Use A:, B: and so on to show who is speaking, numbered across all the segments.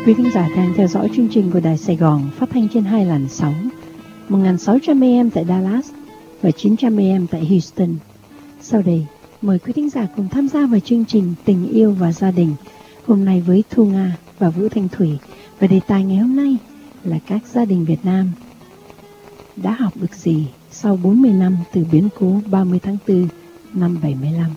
A: Quý thính giả đang theo dõi chương trình của Đài Sài Gòn phát thanh trên 2 làn sóng 1600 AM tại Dallas và 900 AM tại Houston. Sau đây, mời quý thính giả cùng tham gia vào chương trình Tình yêu và gia đình hôm nay với Thu Nga và Vũ Thanh Thủy. Và đề tài ngày hôm nay là các gia đình Việt Nam đã học được gì sau 40 năm từ biến cố 30 tháng 4 năm 75.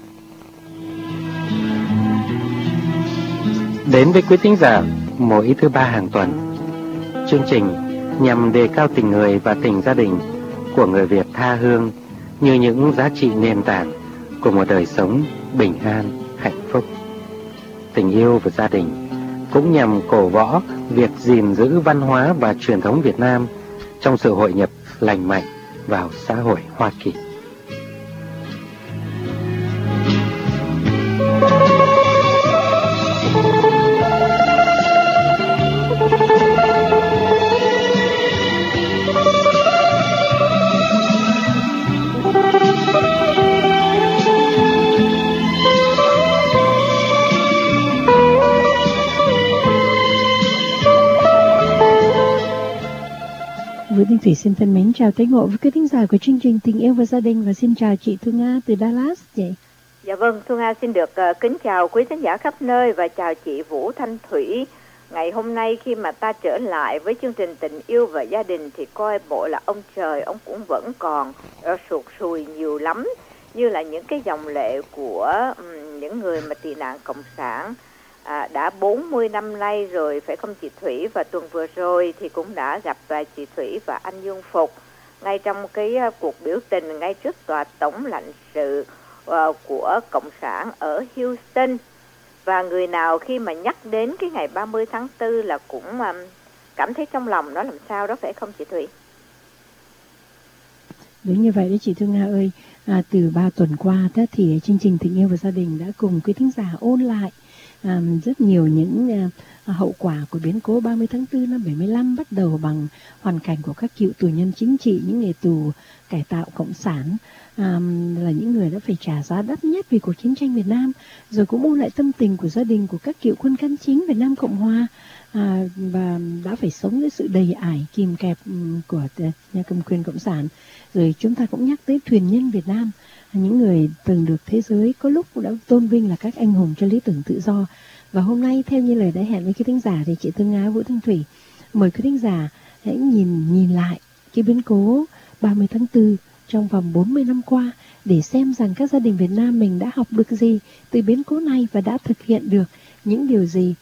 B: Đến với quý thính giả mỗi thứ ba hàng tuần, chương trình nhằm đề cao tình người và tình gia đình của người Việt tha hương như những giá trị nền tảng của một đời sống bình an, hạnh phúc. Tình yêu và gia đình cũng nhằm cổ võ việc gìn giữ văn hóa và truyền thống Việt Nam trong sự hội nhập lành mạnh vào xã hội Hoa Kỳ.
A: Vũ Thanh Thủy xin thân mến chào tới ngộ với quý thính giả của chương trình Tình yêu và gia đình và xin chào chị Thu Nga từ Dallas chị.
C: Dạ vâng, Thu Nga xin được kính chào quý khán giả khắp nơi và chào chị Vũ Thanh Thủy. Ngày hôm nay khi mà ta trở lại với chương trình Tình yêu và gia đình thì coi bộ là ông trời ông cũng vẫn còn sụt sùi nhiều lắm, như là những cái dòng lệ của những người mà tị nạn cộng sản đã 40 năm nay rồi phải không chị Thủy, và tuần vừa rồi thì cũng đã gặp chị Thủy và anh Dương Phục ngay trong cái cuộc biểu tình ngay trước tòa tổng lãnh sự của cộng sản ở Houston. Và người nào khi mà nhắc đến cái ngày 30 tháng 4 là cũng cảm thấy trong lòng nó làm sao đó, phải không chị Thủy?
A: Đúng như vậy đấy chị Thu Nga ơi. Từ 3 tuần qua thì chương trình Tình yêu và gia đình đã cùng quý thính giả ôn lại rất nhiều những hậu quả của biến cố 30 tháng 4 năm 75, bắt đầu bằng hoàn cảnh của các cựu tù nhân chính trị, những người tù cải tạo cộng sản, là những người đã phải trả giá đắt nhất vì cuộc chiến tranh Việt Nam, rồi cũng ôn lại tâm tình của gia đình của các cựu quân can chính Việt Nam Cộng Hòa và đã phải sống với sự đầy ải kìm kẹp của nhà cầm quyền cộng sản. Rồi chúng ta cũng nhắc tới thuyền nhân Việt Nam, những người từng được thế giới có lúc cũng đã tôn vinh là các anh hùng cho lý tưởng tự do. Và hôm nay theo như lời đã hẹn với quý thính giả thì chị Thu Nga, Vũ Thanh Thủy mời quý thính giả hãy nhìn lại cái biến cố 30 tháng 4 trong vòng 40 năm qua để xem rằng các gia đình Việt Nam mình đã học được gì từ biến cố này và đã thực hiện được những điều gì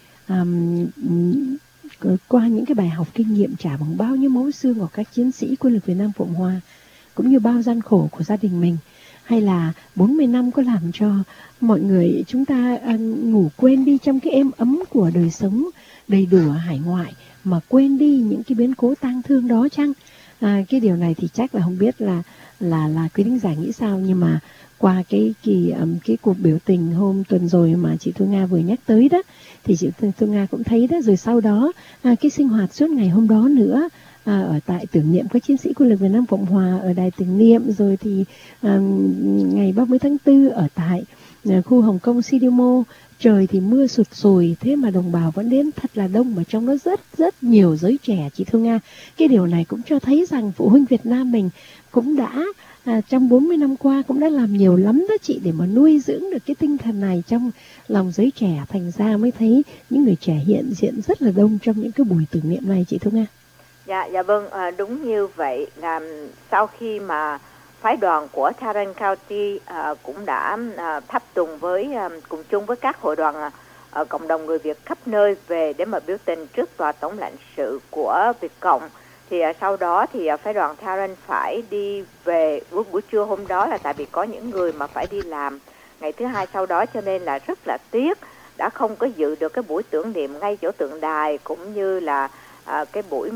A: qua những cái bài học kinh nghiệm trả bằng bao nhiêu máu xương của các chiến sĩ quân lực Việt Nam Cộng Hòa, cũng như bao gian khổ của gia đình mình. Hay là 40 năm có làm cho mọi người chúng ta ngủ quên đi trong cái êm ấm của đời sống đầy đủ ở hải ngoại mà quên đi những cái biến cố tang thương đó chăng? Cái điều này thì chắc là không biết là quý thính giả nghĩ sao, nhưng mà qua cái cuộc biểu tình hôm tuần rồi mà chị Thu Nga vừa nhắc tới đó thì chị Thu Nga cũng thấy đó, rồi sau đó cái sinh hoạt suốt ngày hôm đó nữa ở tại tưởng niệm các chiến sĩ quân lực Việt Nam Cộng Hòa ở đài tưởng niệm, rồi thì ngày 30 tháng 4 ở tại khu Hồng Kông CDMO, trời thì mưa sụt sùi thế mà đồng bào vẫn đến thật là đông, và trong đó rất nhiều giới trẻ chị Thu Nga. Cái điều này cũng cho thấy rằng phụ huynh Việt Nam mình cũng đã trong 40 năm qua cũng đã làm nhiều lắm đó chị, để mà nuôi dưỡng được cái tinh thần này trong lòng giới trẻ, thành ra mới thấy những người trẻ hiện diện rất là đông trong những cái buổi tưởng niệm này chị Thu Nga.
C: Dạ vâng, đúng như vậy. Là sau khi mà phái đoàn của Tarrant County cũng đã thắp tùng với cùng chung với các hội đoàn cộng đồng người Việt khắp nơi về để mà biểu tình trước tòa tổng lãnh sự của Việt Cộng, thì sau đó thì phái đoàn Tarrant phải đi về buổi trưa hôm đó, là tại vì có những người mà phải đi làm ngày thứ hai sau đó, cho nên là rất là tiếc đã không có dự được cái buổi tưởng niệm ngay chỗ tượng đài, cũng như là cái buổi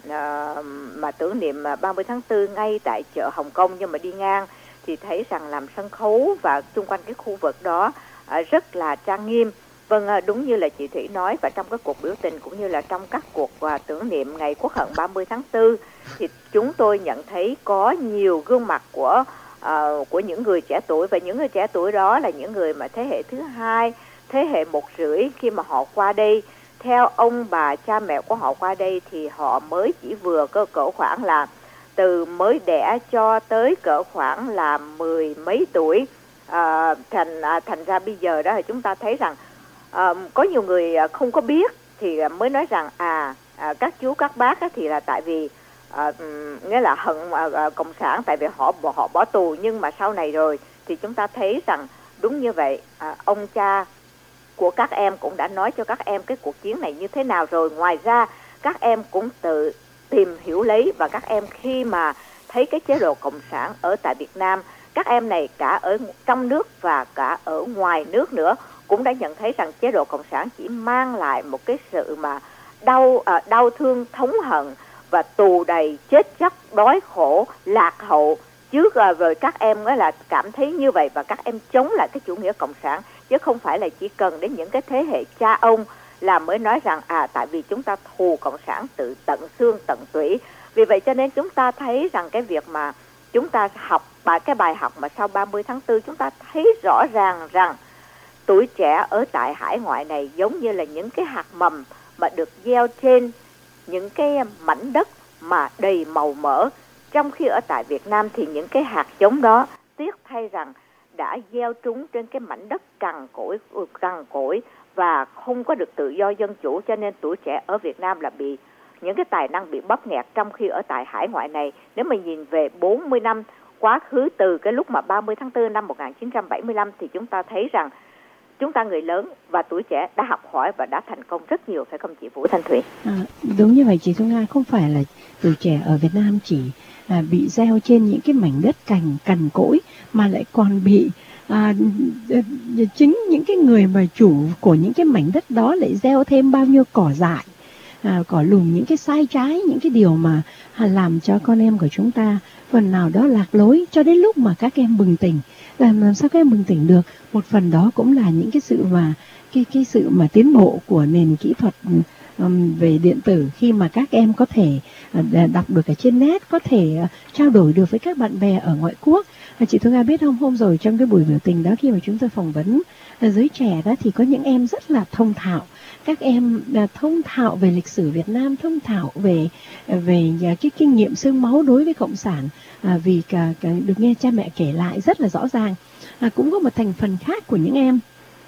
C: mà tưởng niệm 30 tháng 4 ngay tại chợ Hồng Kông. Nhưng mà đi ngang thì thấy rằng làm sân khấu và xung quanh cái khu vực đó rất là trang nghiêm. Vâng, đúng như là chị Thủy nói, và trong cái cuộc biểu tình cũng như là trong các cuộc tưởng niệm ngày Quốc hận 30 tháng 4 thì chúng tôi nhận thấy có nhiều gương mặt của những người trẻ tuổi, và những người trẻ tuổi đó là những người mà thế hệ thứ hai, thế hệ 1,5 khi mà họ qua đây theo ông bà cha mẹ của họ qua đây thì họ mới chỉ vừa cỡ khoảng là từ mới đẻ cho tới cỡ khoảng là 10 mấy tuổi. Thành ra bây giờ đó thì chúng ta thấy rằng có nhiều người không có biết thì mới nói rằng các chú các bác thì là tại vì nghĩa là hận cộng sản, tại vì họ bỏ tù. Nhưng mà sau này rồi thì chúng ta thấy rằng đúng như vậy, ông cha của các em cũng đã nói cho các em cái cuộc chiến này như thế nào rồi. Ngoài ra các em cũng tự tìm hiểu lấy, và các em khi mà thấy cái chế độ cộng sản ở tại Việt Nam, các em này cả ở trong nước và cả ở ngoài nước nữa cũng đã nhận thấy rằng chế độ cộng sản chỉ mang lại một cái sự mà đau thương, thống hận và tù đầy, chết chóc, đói khổ, lạc hậu. Chứ rồi các em là cảm thấy như vậy và các em chống lại cái chủ nghĩa cộng sản, chứ không phải là chỉ cần đến những cái thế hệ cha ông là mới nói rằng tại vì chúng ta thù cộng sản từ tận xương tận tủy. Vì vậy cho nên chúng ta thấy rằng cái việc mà chúng ta học cái bài học mà sau 30 tháng 4, chúng ta thấy rõ ràng rằng tuổi trẻ ở tại hải ngoại này giống như là những cái hạt mầm mà được gieo trên những cái mảnh đất mà đầy màu mỡ. Trong khi ở tại Việt Nam thì những cái hạt giống đó tiếc thay rằng đã gieo trúng trên cái mảnh đất cằn cỗi và không có được tự do dân chủ, cho nên tuổi trẻ ở Việt Nam là bị những cái tài năng bị bóp nghẹt. Trong khi ở tại hải ngoại này, nếu mà nhìn về 40 năm quá khứ từ cái lúc mà 30 tháng 4 năm 1975 thì chúng ta thấy rằng chúng ta người lớn và tuổi trẻ đã học hỏi và đã thành công rất nhiều, phải không chị Vũ Thanh Thủy?
A: Đúng như vậy chị Thu Nga, không phải là tuổi trẻ ở Việt Nam chỉ bị gieo trên những cái mảnh đất cằn cỗi, mà lại còn bị chính những cái người mà chủ của những cái mảnh đất đó lại gieo thêm bao nhiêu cỏ dại, cỏ lùm, những cái sai trái, những cái điều mà làm cho con em của chúng ta phần nào đó lạc lối, cho đến lúc mà các em bừng tỉnh. Làm sao các em bừng tỉnh được? Một phần đó cũng là những cái sự mà cái sự mà tiến bộ của nền kỹ thuật về điện tử, khi mà các em có thể đọc được ở trên net, có thể trao đổi được với các bạn bè ở ngoại quốc. Chị Thu Nga biết không, hôm rồi trong cái buổi biểu tình đó, khi mà chúng tôi phỏng vấn giới trẻ đó, thì có những em rất là thông thạo. Các em thông thạo về lịch sử Việt Nam, thông thạo về cái kinh nghiệm xương máu đối với cộng sản, vì được nghe cha mẹ kể lại rất là rõ ràng. Cũng có một thành phần khác của những em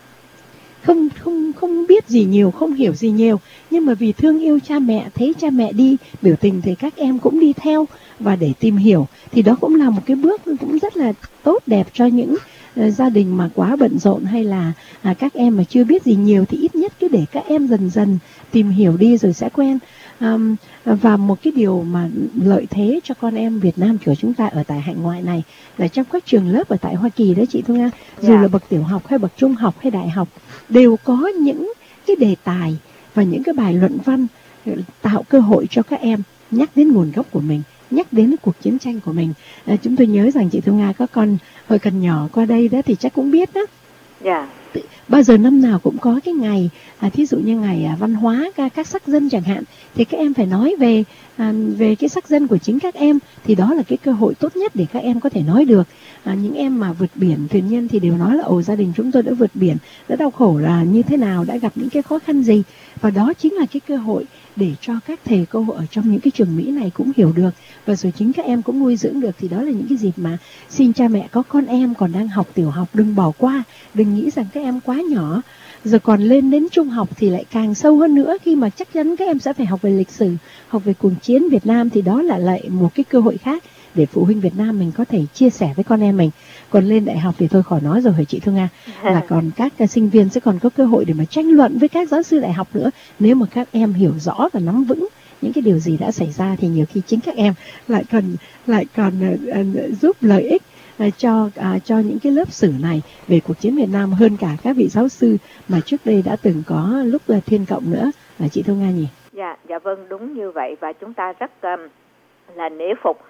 A: không biết gì nhiều, không hiểu gì nhiều, nhưng mà vì thương yêu cha mẹ, thấy cha mẹ đi biểu tình thì các em cũng đi theo và để tìm hiểu. Thì đó cũng là một cái bước cũng rất là tốt đẹp cho những gia đình mà quá bận rộn, hay là các em mà chưa biết gì nhiều, thì ít nhất cứ để các em dần dần tìm hiểu đi rồi sẽ quen. Và một cái điều mà lợi thế cho con em Việt Nam của chúng ta ở tại hải ngoại này là trong các trường lớp ở tại Hoa Kỳ đó chị Thu Nga, dù là bậc tiểu học hay bậc trung học hay đại học, đều có những cái đề tài và những cái bài luận văn tạo cơ hội cho các em nhắc đến nguồn gốc của mình, nhắc đến cuộc chiến tranh của mình. Chúng tôi nhớ rằng chị Thu Nga có con hồi còn nhỏ qua đây đó thì chắc cũng biết đó. Bao giờ năm nào cũng có cái ngày, thí dụ như ngày văn hóa các sắc dân chẳng hạn, thì các em phải nói về cái sắc dân của chính các em, thì đó là cái cơ hội tốt nhất để các em có thể nói được. Những em mà vượt biển thuyền nhân thì đều nói là gia đình chúng tôi đã vượt biển, đã đau khổ là như thế nào, đã gặp những cái khó khăn gì, và đó chính là cái cơ hội để cho các thầy cô ở trong những cái trường Mỹ này cũng hiểu được, và rồi chính các em cũng nuôi dưỡng được. Thì đó là những cái dịp mà xin cha mẹ có con em còn đang học tiểu học đừng bỏ qua, đừng nghĩ rằng các em quá nhỏ. Rồi còn lên đến trung học thì lại càng sâu hơn nữa, khi mà chắc chắn các em sẽ phải học về lịch sử, học về cuộc chiến Việt Nam, thì đó là lại một cái cơ hội khác để phụ huynh Việt Nam mình có thể chia sẻ với con em mình. Còn lên đại học thì thôi khỏi nói rồi hả chị Thu Nga, là còn các sinh viên sẽ còn có cơ hội để mà tranh luận với các giáo sư đại học nữa. Nếu mà các em hiểu rõ và nắm vững những cái điều gì đã xảy ra, thì nhiều khi chính các em lại còn giúp lợi ích cho những cái lớp sử này về cuộc chiến Việt Nam hơn cả các vị giáo sư mà trước đây đã từng có lúc Thiên Cộng nữa, chị Thu Nga nhỉ?
C: Dạ vâng, đúng như vậy. Và chúng ta rất là nể phục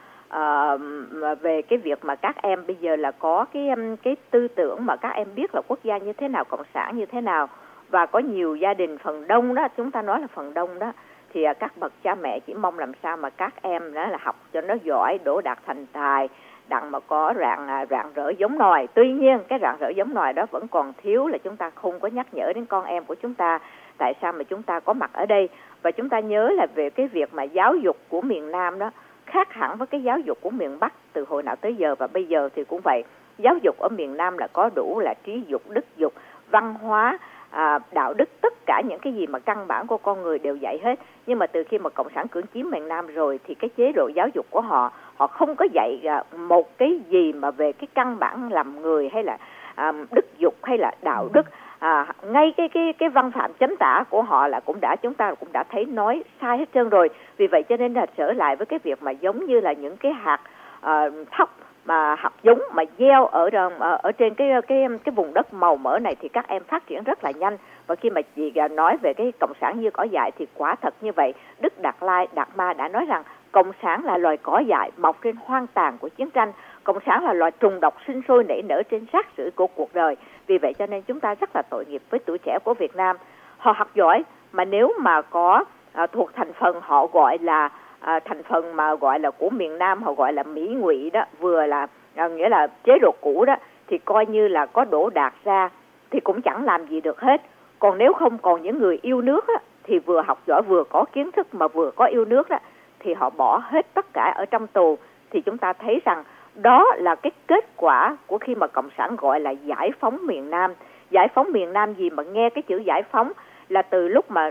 C: về cái việc mà các em bây giờ là có cái tư tưởng mà các em biết là quốc gia như thế nào, cộng sản như thế nào. Và có nhiều gia đình, phần đông đó, chúng ta nói là phần đông đó, thì các bậc cha mẹ chỉ mong làm sao mà các em đó là học cho nó giỏi, đỗ đạt thành tài, đặng mà có rạng rỡ giống nòi. Tuy nhiên cái rạng rỡ giống nòi đó vẫn còn thiếu là chúng ta không có nhắc nhở đến con em của chúng ta tại sao mà chúng ta có mặt ở đây. Và chúng ta nhớ là về cái việc mà giáo dục của miền Nam đó khác hẳn với cái giáo dục của miền Bắc từ hồi nào tới giờ, và bây giờ thì cũng vậy. Giáo dục ở miền Nam là có đủ là trí dục, đức dục, văn hóa, đạo đức, tất cả những cái gì mà căn bản của con người đều dạy hết. Nhưng mà từ khi mà Cộng sản cưỡng chiếm miền Nam rồi thì cái chế độ giáo dục của họ không có dạy một cái gì mà về cái căn bản làm người hay là đức dục hay là đạo đức. Ngay cái văn phạm chánh tả của họ là chúng ta cũng đã thấy nói sai hết trơn rồi. Vì vậy cho nên là trở lại với cái việc mà giống như là những cái hạt thóc mà hạt giống mà gieo ở trên cái vùng đất màu mỡ này thì các em phát triển rất là nhanh. Và khi mà chị nói về cái cộng sản như cỏ dại thì quả thật như vậy. Đức Đạt Lai Đạt Ma đã nói rằng cộng sản là loài cỏ dại mọc trên hoang tàn của chiến tranh. Cộng sản là loài trùng độc sinh sôi nảy nở trên rác rưởi của cuộc đời. Vì vậy cho nên chúng ta rất là tội nghiệp với tuổi trẻ của Việt Nam. Họ học giỏi mà nếu mà có thuộc thành phần họ gọi là thành phần mà gọi là của miền Nam, họ gọi là Mỹ ngụy đó, vừa là nghĩa là chế độ cũ đó, thì coi như là có đổ đạt ra thì cũng chẳng làm gì được hết. Còn nếu không còn những người yêu nước đó, thì vừa học giỏi vừa có kiến thức mà vừa có yêu nước đó, thì họ bỏ hết tất cả ở trong tù. Thì chúng ta thấy rằng đó là cái kết quả của khi mà Cộng sản gọi là giải phóng miền Nam. Giải phóng miền Nam gì mà nghe cái chữ giải phóng là từ lúc mà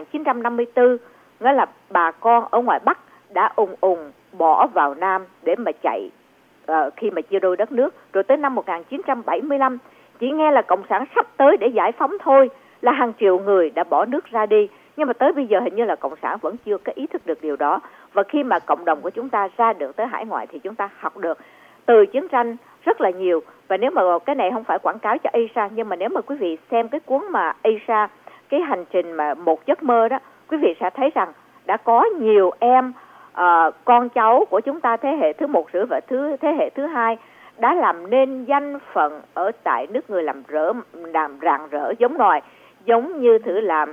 C: 1954, nghĩa là bà con ở ngoài Bắc đã ùng bỏ vào Nam để mà chạy khi mà chia đôi đất nước. Rồi tới năm 1975 chỉ nghe là Cộng sản sắp tới để giải phóng thôi là hàng triệu người đã bỏ nước ra đi. Nhưng mà tới bây giờ hình như là Cộng sản vẫn chưa có ý thức được điều đó. Và khi mà cộng đồng của chúng ta ra được tới hải ngoại thì chúng ta học được từ chiến tranh rất là nhiều. Và nếu mà cái này không phải quảng cáo cho Asia, nhưng mà nếu mà quý vị xem cái cuốn mà Asia, cái hành trình mà một giấc mơ đó, quý vị sẽ thấy rằng đã có nhiều em con cháu của chúng ta thế hệ thứ 1 rưỡi và thế hệ thứ 2 đã làm nên danh phận ở tại nước người làm rạng rỡ giống nòi, giống như thử làm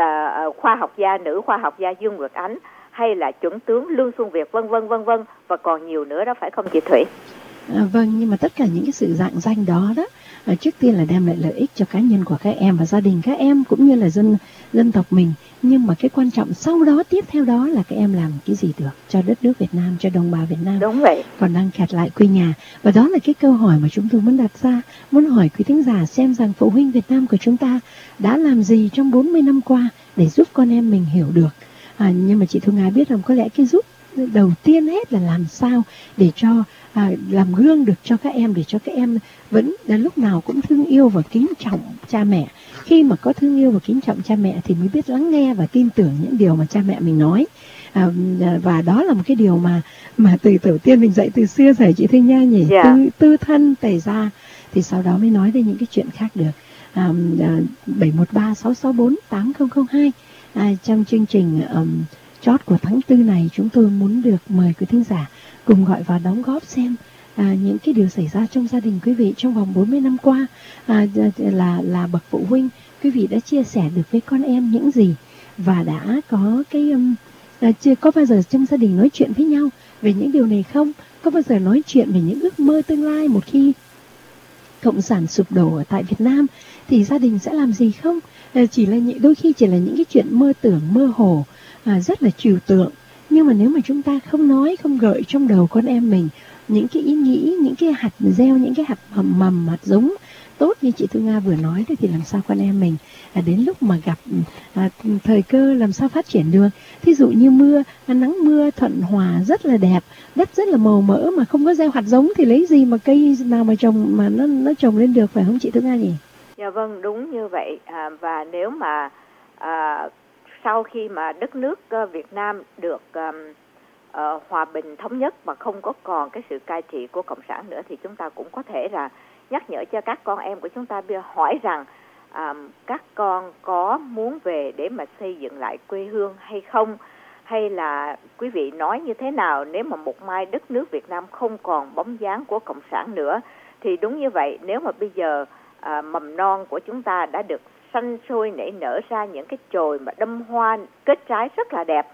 C: khoa học gia, nữ khoa học gia Dương Nguyệt Ánh hay là chuẩn tướng Lương Xuân Việt, vân vân và còn nhiều nữa đó, phải không chị Thủy?
A: Vâng, nhưng mà tất cả những cái sự rạng danh đó trước tiên là đem lại lợi ích cho cá nhân của các em và gia đình các em cũng như là dân tộc mình. Nhưng mà cái quan trọng sau đó, tiếp theo đó là các em làm cái gì được cho đất nước Việt Nam, cho đồng bào Việt Nam.
C: Đúng vậy.
A: Còn đang kẹt lại quê nhà. Và đó là cái câu hỏi mà chúng tôi muốn đặt ra, muốn hỏi quý thính giả xem rằng phụ huynh Việt Nam của chúng ta đã làm gì trong 40 năm qua để giúp con em mình hiểu được. Nhưng mà chị Thu Nga biết rằng có lẽ cái giúp đầu tiên hết là làm sao để cho làm gương được cho các em, để cho các em vẫn lúc nào cũng thương yêu và kính trọng cha mẹ. Khi mà có thương yêu và kính trọng cha mẹ thì mới biết lắng nghe và tin tưởng những điều mà cha mẹ mình nói. Và đó là một cái điều mà từ tổ tiên mình dạy từ xưa rồi chị Thanh Nha nhỉ. Tư thân tẩy ra thì sau đó mới nói đến những cái chuyện khác được. 713-664-8002 trong chương trình chót của tháng 4 này, chúng tôi muốn được mời quý thính giả cùng gọi vào đóng góp xem những cái điều xảy ra trong gia đình quý vị trong vòng 40 năm qua, là bậc phụ huynh, quý vị đã chia sẻ được với con em những gì và đã có cái chưa có bao giờ trong gia đình nói chuyện với nhau về những điều này không? Có bao giờ nói chuyện về những ước mơ tương lai một khi cộng sản sụp đổ ở tại Việt Nam thì gia đình sẽ làm gì không? Đôi khi chỉ là những cái chuyện mơ tưởng mơ hồ, rất là trừu tượng. Nhưng mà nếu mà chúng ta không nói, không gợi trong đầu con em mình những cái ý nghĩ, những cái hạt gieo, những cái hạt mầm, hạt giống tốt như chị Thu Nga vừa nói đấy, thì làm sao con em mình đến lúc mà gặp thời cơ làm sao phát triển được. Thí dụ như nắng mưa thuận hòa rất là đẹp, đất rất là màu mỡ mà không có gieo hạt giống thì lấy gì mà cây nào mà trồng mà nó trồng lên được, phải không chị Thu Nga nhỉ?
C: Dạ vâng, đúng như vậy. Và nếu mà sau khi mà đất nước Việt Nam được hòa bình thống nhất mà không có còn cái sự cai trị của cộng sản nữa, thì chúng ta cũng có thể là nhắc nhở cho các con em của chúng ta hỏi rằng các con có muốn về để mà xây dựng lại quê hương hay không, hay là quý vị nói như thế nào nếu mà một mai đất nước Việt Nam không còn bóng dáng của cộng sản nữa. Thì đúng như vậy, nếu mà bây giờ mầm non của chúng ta đã được xanh sôi nảy nở ra những cái chồi mà đâm hoa kết trái rất là đẹp,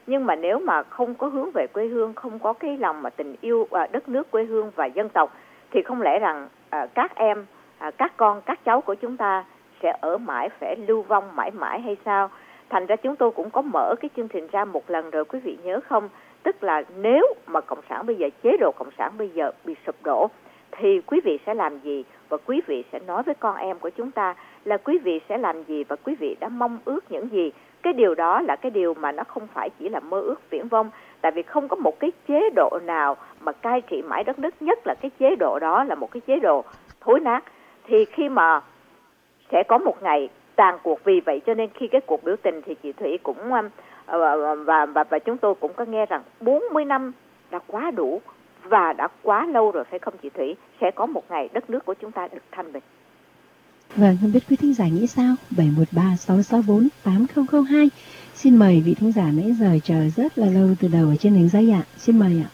C: Nhưng mà nếu mà không có hướng về quê hương, không có cái lòng mà tình yêu đất nước, quê hương và dân tộc, thì không lẽ rằng các em, các con, các cháu của chúng ta sẽ ở mãi, phải lưu vong mãi mãi hay sao? Thành ra chúng tôi cũng có mở cái chương trình ra một lần rồi, quý vị nhớ không? Tức là nếu mà Cộng sản bây giờ, chế độ Cộng sản bây giờ bị sụp đổ, thì quý vị sẽ làm gì? Và quý vị sẽ nói với con em của chúng ta là quý vị sẽ làm gì và quý vị đã mong ước những gì. Cái điều đó là cái điều mà nó không phải chỉ là mơ ước viển vông. Tại vì không có một cái chế độ nào mà cai trị mãi đất nước, nhất là cái chế độ đó là một cái chế độ thối nát. Thì khi mà sẽ có một ngày tàn cuộc. Vì vậy cho nên khi cái cuộc biểu tình thì chị Thủy cũng và chúng tôi cũng có nghe rằng 40 năm đã quá đủ và đã quá lâu rồi, phải không chị Thủy? Sẽ có một ngày đất nước của chúng ta được thanh bình.
A: Vâng, không biết quý thính giả nghĩ sao? 713-664-8002. Xin mời vị thính giả nãy giờ chờ rất là lâu từ đầu ở trên đường dây ạ. Xin mời ạ.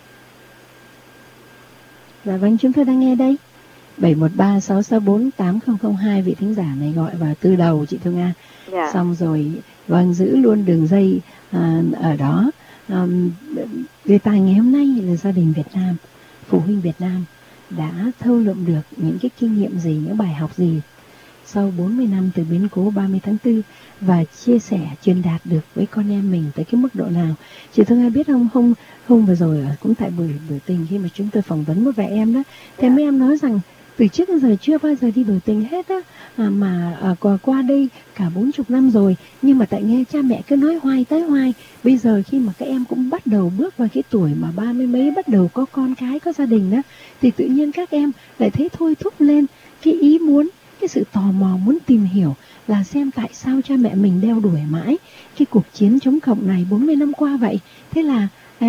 A: Dạ vâng, chúng tôi đang nghe đây. 713-664-8002. Vị thính giả này gọi vào từ đầu chị Thương Nga.
C: Dạ.
A: Xong rồi, vâng, giữ luôn đường dây ở đó. Đề tài ngày hôm nay là gia đình Việt Nam, phụ huynh Việt Nam đã thâu lượm được những cái kinh nghiệm gì, những bài học gì sau 40 năm từ biến cố 30 tháng 4 và chia sẻ, truyền đạt được với con em mình tới cái mức độ nào. Chị Thương Nga biết không, hôm vừa rồi cũng tại buổi biểu tình khi mà chúng tôi phỏng vấn một vài em đó, thì mấy em nói rằng từ trước đến giờ chưa bao giờ đi biểu tình hết á, mà qua đây cả 40 năm rồi, nhưng mà tại nghe cha mẹ cứ nói hoài tới hoài. Bây giờ khi mà các em cũng bắt đầu bước vào cái tuổi mà 30 mấy, bắt đầu có con cái, có gia đình đó, thì tự nhiên các em lại thấy thôi thúc lên cái ý muốn, cái sự tò mò muốn tìm hiểu là xem tại sao cha mẹ mình đeo đuổi mãi cái cuộc chiến chống cộng này 40 năm qua vậy. Thế là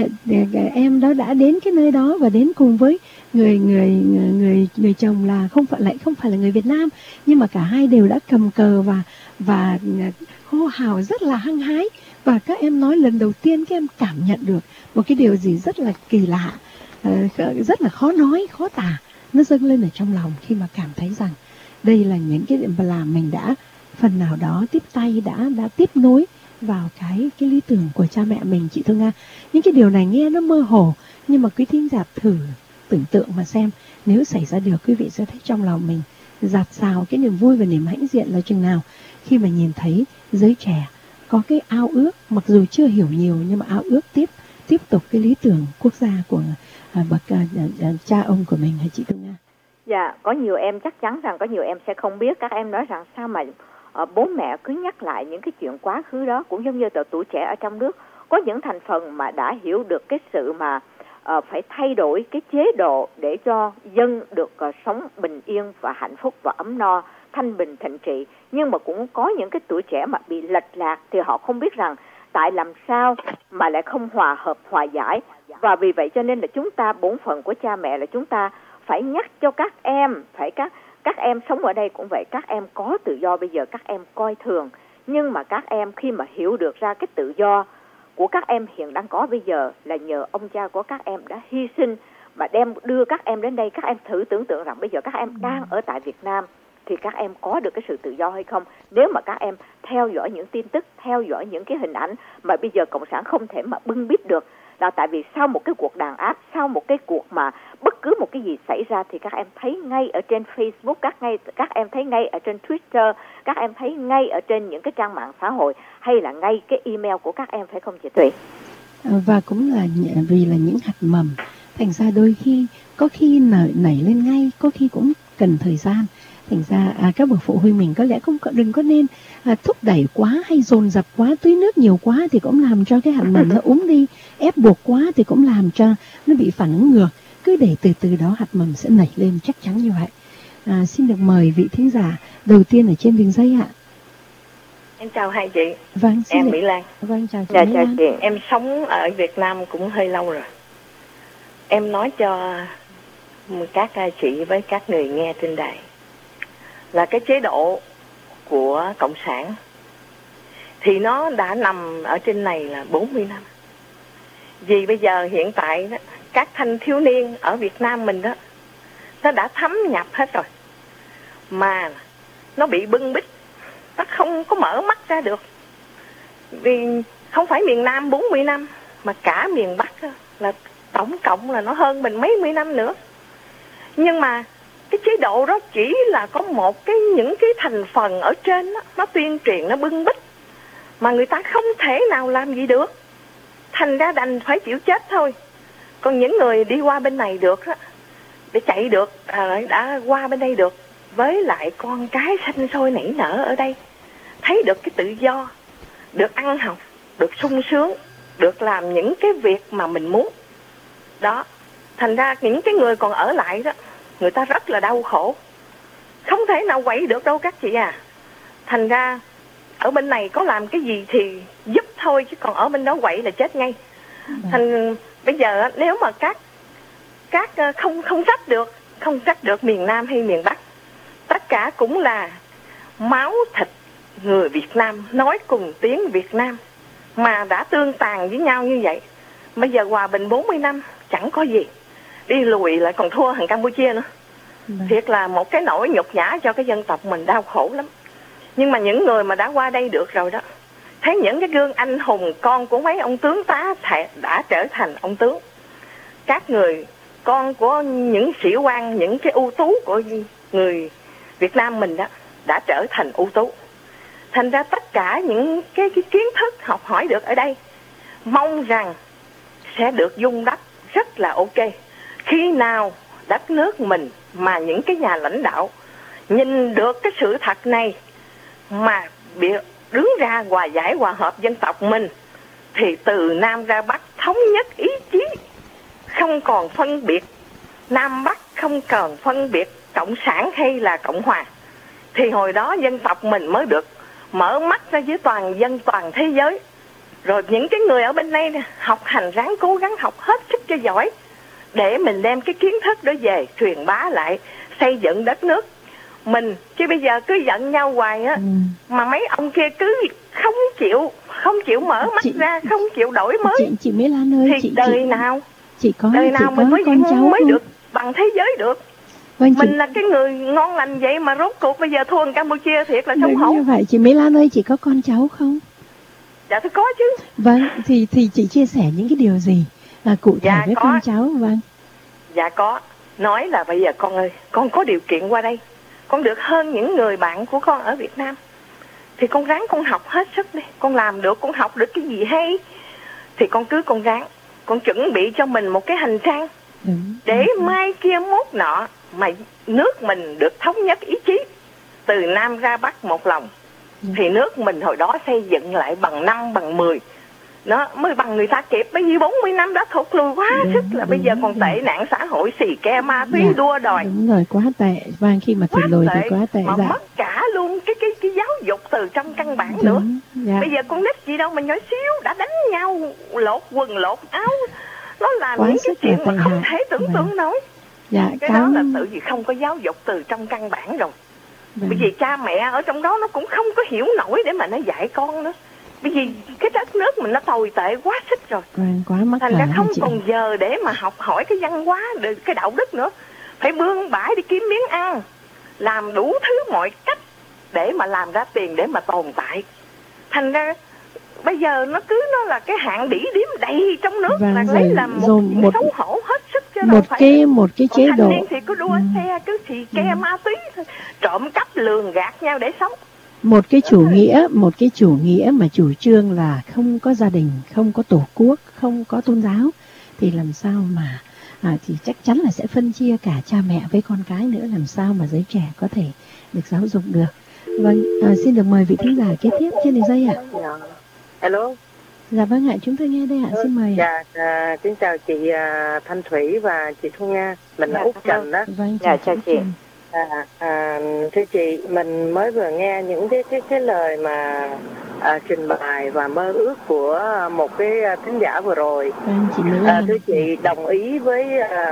A: em đó đã đến cái nơi đó và đến cùng với người chồng là không phải là người Việt Nam, nhưng mà cả hai đều đã cầm cờ và hô hào rất là hăng hái. Và các em nói lần đầu tiên các em cảm nhận được một cái điều gì rất là kỳ lạ, rất là khó nói, khó tả, nó dâng lên ở trong lòng khi mà cảm thấy rằng đây là những cái mà mình đã phần nào đó tiếp tay, đã tiếp nối vào cái lý tưởng của cha mẹ mình, chị Thương Nga. Những cái điều này nghe nó mơ hồ, nhưng mà quý thính giả thử tưởng tượng mà xem, nếu xảy ra được, quý vị sẽ thấy trong lòng mình dạt dào cái niềm vui và niềm hãnh diện là chừng nào khi mà nhìn thấy giới trẻ có cái ao ước, mặc dù chưa hiểu nhiều nhưng mà ao ước tiếp tục cái lý tưởng quốc gia của bậc cha ông của mình, hả chị Thương Nga?
C: Dạ, có nhiều em chắc chắn rằng có nhiều em sẽ không biết. Các em nói rằng sao mà bố mẹ cứ nhắc lại những cái chuyện quá khứ đó, cũng giống như tuổi trẻ ở trong nước. Có những thành phần mà đã hiểu được cái sự mà phải thay đổi cái chế độ để cho dân được sống bình yên và hạnh phúc và ấm no, thanh bình thịnh trị. Nhưng mà cũng có những cái tuổi trẻ mà bị lệch lạc, thì họ không biết rằng tại làm sao mà lại không hòa hợp, hòa giải. Và vì vậy cho nên là chúng ta, bổn phận của cha mẹ là chúng ta phải nhắc cho các em, các em sống ở đây cũng vậy, các em có tự do. Bây giờ các em coi thường, nhưng mà các em khi mà hiểu được ra cái tự do của các em hiện đang có bây giờ là nhờ ông cha của các em đã hy sinh và đưa các em đến đây. Các em thử tưởng tượng rằng bây giờ các em đang ở tại Việt Nam thì các em có được cái sự tự do hay không? Nếu mà các em theo dõi những tin tức, theo dõi những cái hình ảnh mà bây giờ Cộng sản không thể mà bưng bít được, là tại vì sau một cái cuộc đàn áp, sau một cái cuộc mà bất cứ một cái gì xảy ra thì các em thấy ngay ở trên Facebook, các em thấy ngay ở trên Twitter, các em thấy ngay ở trên những cái trang mạng xã hội, hay là ngay cái email của các em, phải không chị Thủy?
A: Và cũng là vì là những hạt mầm, thành ra đôi khi có khi nảy lên ngay, có khi cũng cần thời gian. Thành ra các bậc phụ huynh mình có lẽ đừng có nên thúc đẩy quá hay dồn dập quá, tưới nước nhiều quá thì cũng làm cho cái hạt mầm nó úng đi, ép buộc quá thì cũng làm cho nó bị phản ứng ngược. Cứ để từ đó hạt mầm sẽ nảy lên, chắc chắn như vậy. Xin được mời vị thính giả đầu tiên ở trên đường dây ạ.
D: Em chào hai chị.
A: Vâng, xin
D: em Mỹ Lan.
A: Vâng, chào chị.
C: Dạ,
A: Mỹ
C: chào
A: Lan.
C: chị.
D: Em sống ở Việt Nam cũng hơi lâu rồi. Em nói cho các chị với các người nghe trên đài là cái chế độ của Cộng sản thì nó đã nằm ở trên này là 40 năm. Vì bây giờ hiện tại đó, các thanh thiếu niên ở Việt Nam mình đó, nó đã thấm nhập hết rồi, mà nó bị bưng bít, nó không có mở mắt ra được. Vì không phải miền Nam 40 năm, mà cả miền Bắc là tổng cộng là nó hơn mình mấy mươi năm nữa. Nhưng mà cái chế độ đó chỉ là có những cái thành phần ở trên đó, nó tuyên truyền, nó bưng bít, mà người ta không thể nào làm gì được. Thành ra đành phải chịu chết thôi. Còn những người đi qua bên này được đó, để chạy được, đã qua bên đây được, với lại con cái xanh sôi nảy nở ở đây, thấy được cái tự do, được ăn học, được sung sướng, được làm những cái việc mà mình muốn. Đó, thành ra những cái người còn ở lại đó, người ta rất là đau khổ, không thể nào quậy được đâu các chị à. Thành ra ở bên này có làm cái gì thì giúp thôi, chứ còn ở bên đó quậy là chết ngay. Thành bây giờ nếu mà các không trách được miền Nam hay miền Bắc, tất cả cũng là máu thịt người Việt Nam, nói cùng tiếng Việt Nam mà đã tương tàn với nhau như vậy. Bây giờ hòa bình 40 năm chẳng có gì, đi lùi lại còn thua thằng Campuchia nữa. Thiệt là một cái nỗi nhục nhã cho cái dân tộc mình, đau khổ lắm. Nhưng mà những người mà đã qua đây được rồi đó, thấy những cái gương anh hùng, con của mấy ông tướng tá đã trở thành ông tướng, các người con của những sĩ quan, những cái ưu tú của người Việt Nam mình đó đã trở thành ưu tú. Thành ra tất cả những cái kiến thức học hỏi được ở đây, mong rằng sẽ được vun đắp rất là ok. Khi nào đất nước mình mà những cái nhà lãnh đạo nhìn được cái sự thật này mà đứng ra hòa giải hòa hợp dân tộc mình, thì từ Nam ra Bắc thống nhất ý chí, không còn phân biệt Nam Bắc, không còn phân biệt cộng sản hay là cộng hòa, thì hồi đó dân tộc mình mới được mở mắt ra với toàn dân, toàn thế giới. Rồi những cái người ở bên đây học hành ráng cố gắng học hết sức cho giỏi, để mình đem cái kiến thức đó về truyền bá lại, xây dựng đất nước mình. Chứ bây giờ cứ giận nhau hoài á, mà mấy ông kia cứ không chịu mở mắt ra, không chịu đổi mới.
A: Chị Mỹ Lan ơi,
D: thì đời nào
A: mình
D: mới được bằng thế giới được.
A: Vâng,
D: mình là cái người ngon lành vậy mà rốt cuộc bây giờ thua Campuchia, thiệt là xấu hổ.
A: Như vậy chị Mỹ Lan ơi, chị có con cháu không?
D: Dạ tôi có chứ.
A: Vâng, thì chị chia sẻ những cái điều gì cụ thể với con cháu? Vâng.
D: Dạ có. Nói là bây giờ con ơi, con có điều kiện qua đây, con được hơn những người bạn của con ở Việt Nam, thì con ráng con học hết sức đi. Con làm được, con học được cái gì hay thì con ráng, con chuẩn bị cho mình một cái hành trang để mai kia mốt nọ mà nước mình được thống nhất ý chí, từ Nam ra Bắc một lòng, thì nước mình hồi đó xây dựng lại bằng 5 bằng 10 nó mới bằng người ta kịp. Bởi vì 40 năm đã thụt lùi quá sức, là bây giờ còn tệ nạn xã hội, xì ke ma túy, đua đòi.
A: Đúng rồi, quá tệ. Vâng, khi mà thụt lùi thì quá tệ.
D: Mà mất cả luôn cái giáo dục từ trong căn bản nữa. Bây giờ con nít gì đâu mà nhỏ xíu đã đánh nhau, lột quần lột áo, nó làm quá những cái chuyện mà không thể tưởng tượng nổi. Cái đó là tự vì không có giáo dục từ trong căn bản rồi. Bởi vì cha mẹ ở trong đó nó cũng không có hiểu nổi để mà nó dạy con nữa. Bởi vì cái đất nước mình nó tồi tệ quá sức rồi. Thành ra không còn giờ để mà học hỏi cái văn hóa, cái đạo đức nữa. Phải bươn bãi đi kiếm miếng ăn, làm đủ thứ mọi cách để mà làm ra tiền để mà tồn tại. Thành ra bây giờ nó là cái hạng đỉ điếm đầy trong nước, là lấy làm một xấu hổ hết sức. Chứ
A: một cái chế độ
D: thì cứ đua xe, cứ xì ke ma túy, trộm cắp lường gạt nhau để sống.
A: Một cái chủ nghĩa mà chủ trương là không có gia đình, không có tổ quốc, không có tôn giáo, thì làm sao mà thì chắc chắn là sẽ phân chia cả cha mẹ với con cái nữa, làm sao mà giới trẻ có thể được giáo dục được. Vâng, xin được mời vị thính giả kế tiếp trên đường dây ạ.
E: Alo.
A: Dạ vâng ạ, chúng tôi nghe đây ạ, xin mời.
E: Dạ, xin chào chị Thanh Thủy và chị Thu Nga, mình là Út Trần đó.
A: Vâng,
C: chào chị.
E: Thưa chị, mình mới vừa nghe những cái lời mà trình bày và mơ ước của một cái thính giả vừa rồi. Thưa chị, đồng ý với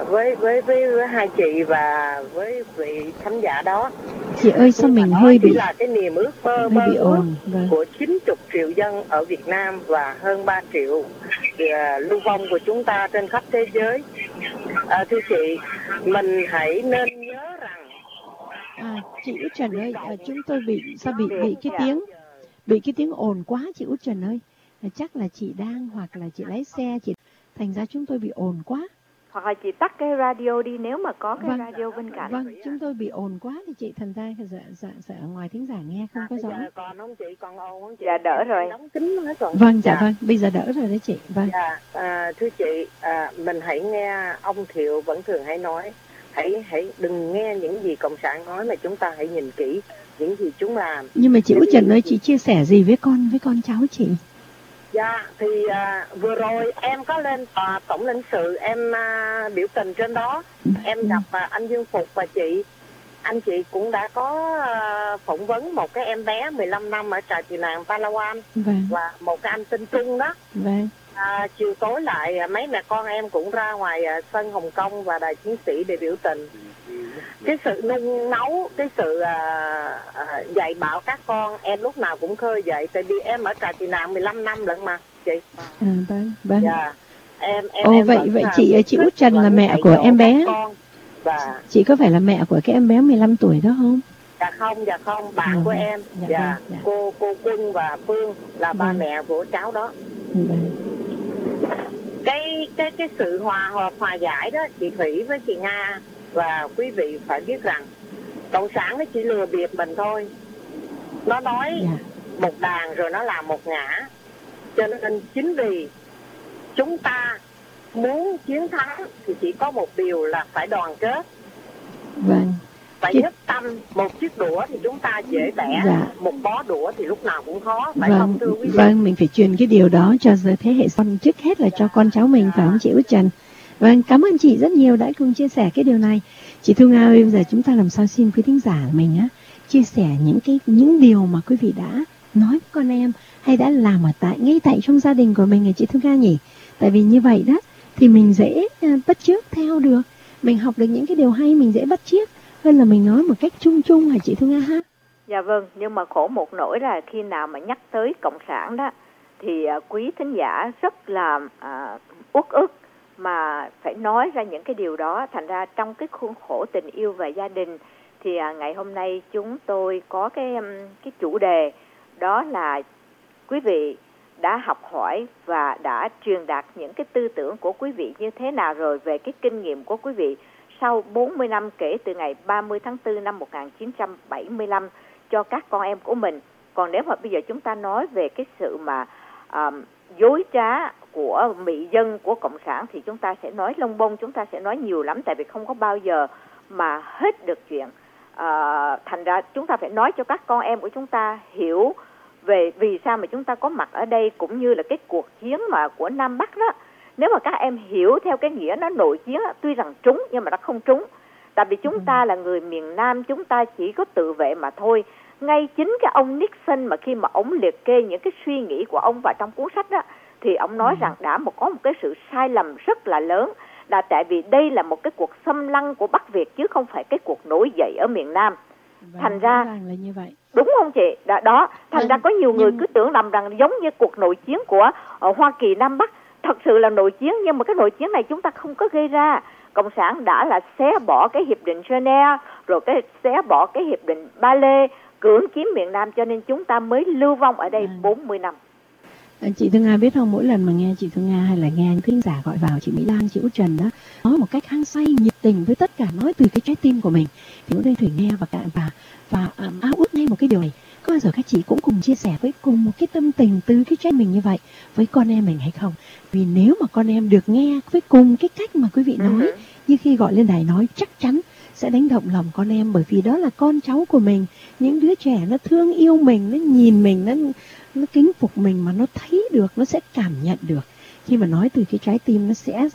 E: hai chị và với vị thính giả đó.
A: Chị ơi, sao mình hơi bị
E: là cái niềm ước mơ của 90 triệu dân ở Việt Nam và hơn 3 triệu lưu vong của chúng ta trên khắp thế giới. Thưa chị, mình hãy nên nhớ rằng
A: chị Út Trần ơi, chúng tôi bị cái tiếng ồn quá chị Út Trần ơi. chắc là chị đang hoặc là chị lái xe, thành ra chúng tôi bị ồn quá.
C: Hoặc là chị tắt cái radio đi nếu mà có cái radio bên cạnh.
A: Vâng, chúng tôi bị ồn quá thì chị, thành ra dạ ở ngoài thính giả nghe không có rõ.
E: Còn không chị, còn ồn không chị?
C: Dạ đỡ rồi.
E: Đóng kính hết rồi.
A: Vâng, dạ vâng, bây giờ đỡ rồi đấy chị. Vâng.
E: Dạ, thưa chị, mình hãy nghe ông Thiệu vẫn thường hay nói, hãy đừng nghe những gì Cộng sản nói mà chúng ta hãy nhìn kỹ những gì chúng làm.
A: Nhưng mà chị Út Trần ơi, chị chia sẻ gì với con cháu chị?
E: Dạ, thì vừa rồi em có lên tòa tổng lãnh sự, em biểu tình trên đó, em gặp anh Dương Phục và anh chị cũng đã có phỏng vấn một cái em bé 15 năm ở trại tị nạn Palawan.
A: Vâng.
E: Và một cái anh tên Trung đó.
A: Vâng.
E: Chiều tối lại mấy mẹ con em cũng ra ngoài sân Hồng Kông và đài chiến sĩ để biểu tình. Cái sự nung nấu, cái sự dạy bảo các con em lúc nào cũng khơi dậy, tại vì em ở trại tị nạn 15 năm lận mà chị.
A: Vâng, vâng.
E: Dạ. Em
A: vậy chị Út Trần là mẹ của em bé.
E: Và
A: chị có phải là mẹ của cái em bé 15 tuổi đó không?
E: Dạ không, bạn của em. Dạ. Cô Quân và Phương là ba mẹ của cháu đó. Cái sự hòa giải đó, chị Thủy với chị Nga và quý vị phải biết rằng Cộng sản nó chỉ lừa bịp mình thôi. Nó nói một đàn rồi nó làm một ngã. Cho nên chính vì chúng ta muốn chiến thắng thì chỉ có một điều là phải đoàn kết.
A: Vâng.
E: Phải nhất tâm. Một chiếc đũa thì chúng ta dễ bẻ, một bó đũa thì lúc nào cũng khó, phải không thưa quý vị?
A: Vâng, mình phải truyền cái điều đó cho thế hệ sau, trước hết là cho con cháu mình, phải không chị Út Trần? Vâng, cảm ơn chị rất nhiều đã cùng chia sẻ cái điều này. Chị Thu Nga ơi, bây giờ chúng ta làm sao xin quý thính giả mình chia sẻ những điều mà quý vị đã nói với con em hay đã làm ngay tại trong gia đình của mình, chị Thu Nga nhỉ? Tại vì như vậy đó thì mình dễ bắt chước theo được, mình học được những cái điều hay, mình dễ bắt chước hơn là mình nói một cách chung chung, hả chị Thu Nga ha?
C: Dạ vâng, nhưng mà khổ một nỗi là khi nào mà nhắc tới Cộng sản đó thì quý thính giả rất là uất ức mà phải nói ra những cái điều đó. Thành ra trong cái khuôn khổ tình yêu và gia đình thì ngày hôm nay chúng tôi có cái chủ đề đó là quý vị đã học hỏi và đã truyền đạt những cái tư tưởng của quý vị như thế nào rồi về cái kinh nghiệm của quý vị sau 40 năm kể từ ngày 30 tháng 4 năm 1975 cho các con em của mình. Còn nếu mà bây giờ chúng ta nói về cái sự mà dối trá của mị dân của Cộng sản thì chúng ta sẽ nói lông bông, chúng ta sẽ nói nhiều lắm, tại vì không có bao giờ mà hết được chuyện. Thành ra chúng ta phải nói cho các con em của chúng ta hiểu về vì sao mà chúng ta có mặt ở đây, cũng như là cái cuộc chiến mà của Nam Bắc đó. Nếu mà các em hiểu theo cái nghĩa nó nội chiến, tuy rằng trúng nhưng mà nó không trúng. Tại vì chúng ta là người miền Nam, chúng ta chỉ có tự vệ mà thôi. Ngay chính cái ông Nixon mà khi mà ông liệt kê những cái suy nghĩ của ông vào trong cuốn sách đó, thì ông nói rằng có một cái sự sai lầm rất là lớn, là tại vì đây là một cái cuộc xâm lăng của Bắc Việt chứ không phải cái cuộc nổi dậy ở miền Nam. Thành ra
A: là như vậy.
C: Đúng không chị? Đó, thành ra có nhiều người cứ tưởng lầm rằng giống như cuộc nội chiến của Hoa Kỳ Nam Bắc. Thật sự là nội chiến, nhưng mà cái nội chiến này chúng ta không có gây ra. Cộng sản đã là xé bỏ cái hiệp định Geneva, rồi xé bỏ cái hiệp định Ba Lê, cưỡng chiếm miền Nam, cho nên chúng ta mới lưu vong ở đây 40 năm.
A: Chị Thu Nga biết không, mỗi lần mà nghe chị Thu Nga hay là nghe những khán giả gọi vào chị Mỹ Lan, chị Út Trần đó nói một cách hăng say, nhiệt tình với tất cả, nói từ cái trái tim của mình, thì ở đây Thủy nghe và ao ước ngay một cái điều này. Có bao giờ các chị cũng cùng chia sẻ với cùng một cái tâm tình từ cái trái mình như vậy với con em mình hay không? Vì nếu mà con em được nghe với cùng cái cách mà quý vị nói, như khi gọi lên đài nói, chắc chắn sẽ đánh động lòng con em, bởi vì đó là con cháu của mình, những đứa trẻ nó thương yêu mình, nó nhìn mình, nó kính phục mình, mà nó thấy được, nó sẽ cảm nhận được. Khi mà nói từ cái trái tim,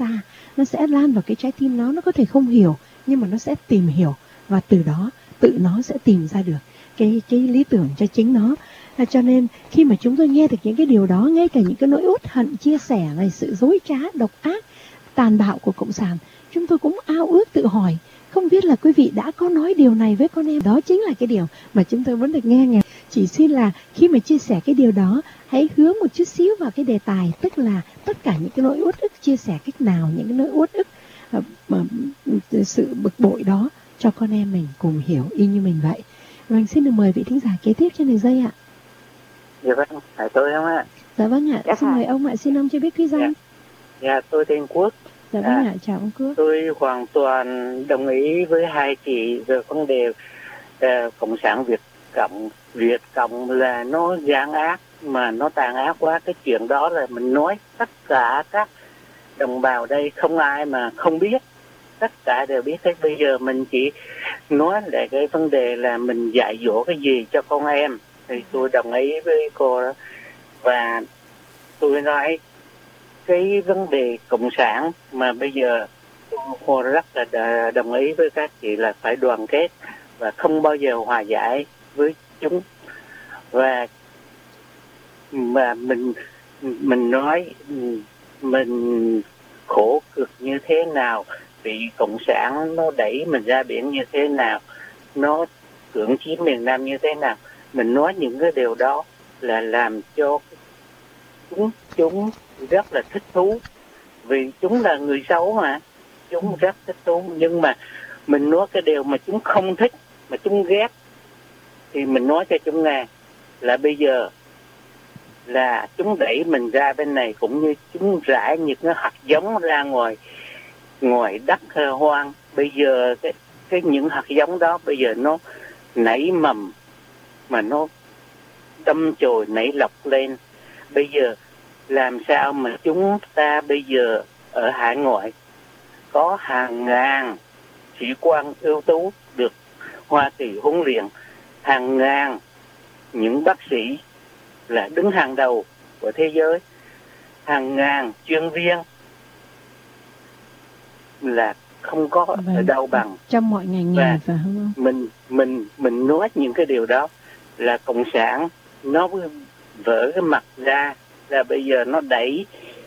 A: nó sẽ lan vào cái trái tim nó có thể không hiểu, nhưng mà nó sẽ tìm hiểu, và từ đó tự nó sẽ tìm ra được cái lý tưởng cho chính nó. Cho nên khi mà chúng tôi nghe được những cái điều đó, ngay cả những cái nỗi uất hận chia sẻ này, sự dối trá, độc ác, tàn bạo của Cộng sản, chúng tôi cũng ao ước tự hỏi, không biết là quý vị đã có nói điều này với con em. Đó chính là cái điều mà chúng tôi muốn được nghe. Chỉ xin là khi mà chia sẻ cái điều đó, hãy hướng một chút xíu vào cái đề tài, tức là tất cả những cái nỗi uất ức, chia sẻ cách nào những cái nỗi uất ức, sự bực bội đó cho con em mình cùng hiểu y như mình vậy. Vâng, xin được mời vị thính giả kế tiếp trên đường dây ạ.
F: Dạ vâng, phải tôi không ạ?
A: Dạ vâng ạ, xin mời ông ạ, xin ông cho biết cái danh.
F: Dạ, tôi tên Quốc.
A: Dạ vâng ạ, chào ông Quốc.
F: Tôi hoàn toàn đồng ý với hai chị về vấn đề Cộng sản Việt Cộng là nó gian ác, mà nó tàn ác quá. Cái chuyện đó là mình nói tất cả các đồng bào đây không ai mà không biết, tất cả đều biết hết. Bây giờ mình chỉ nói lại cái vấn đề là mình dạy dỗ cái gì cho con em, thì tôi đồng ý với cô đó. Và tôi nói cái vấn đề cộng sản mà bây giờ tôi rất là đồng ý với các chị là phải đoàn kết và không bao giờ hòa giải với chúng. Và mà mình nói mình khổ cực như thế nào, vì cộng sản nó đẩy mình ra biển như thế nào, nó cưỡng chiếm miền Nam như thế nào, mình nói những cái điều đó là làm cho chúng rất là thích thú, vì chúng là người xấu mà, chúng rất thích thú. Nhưng mà mình nói cái điều mà chúng không thích, mà chúng ghét, thì mình nói cho chúng nghe là bây giờ là chúng đẩy mình ra bên này, cũng như chúng rải những cái hạt giống ra ngoài đất hoang. Bây giờ cái những hạt giống đó bây giờ nó nảy mầm, mà nó đâm chồi nảy lọc lên. Bây giờ làm sao mà chúng ta bây giờ ở hải ngoại có hàng ngàn sĩ quan ưu tú được Hoa Kỳ huấn luyện, hàng ngàn những bác sĩ là đứng hàng đầu của thế giới, hàng ngàn chuyên viên là không có ở đâu bằng
A: trong mọi ngành nghề, phải không?
F: Mình nói những cái điều đó là cộng sản nó vỡ cái mặt ra, là bây giờ nó đẩy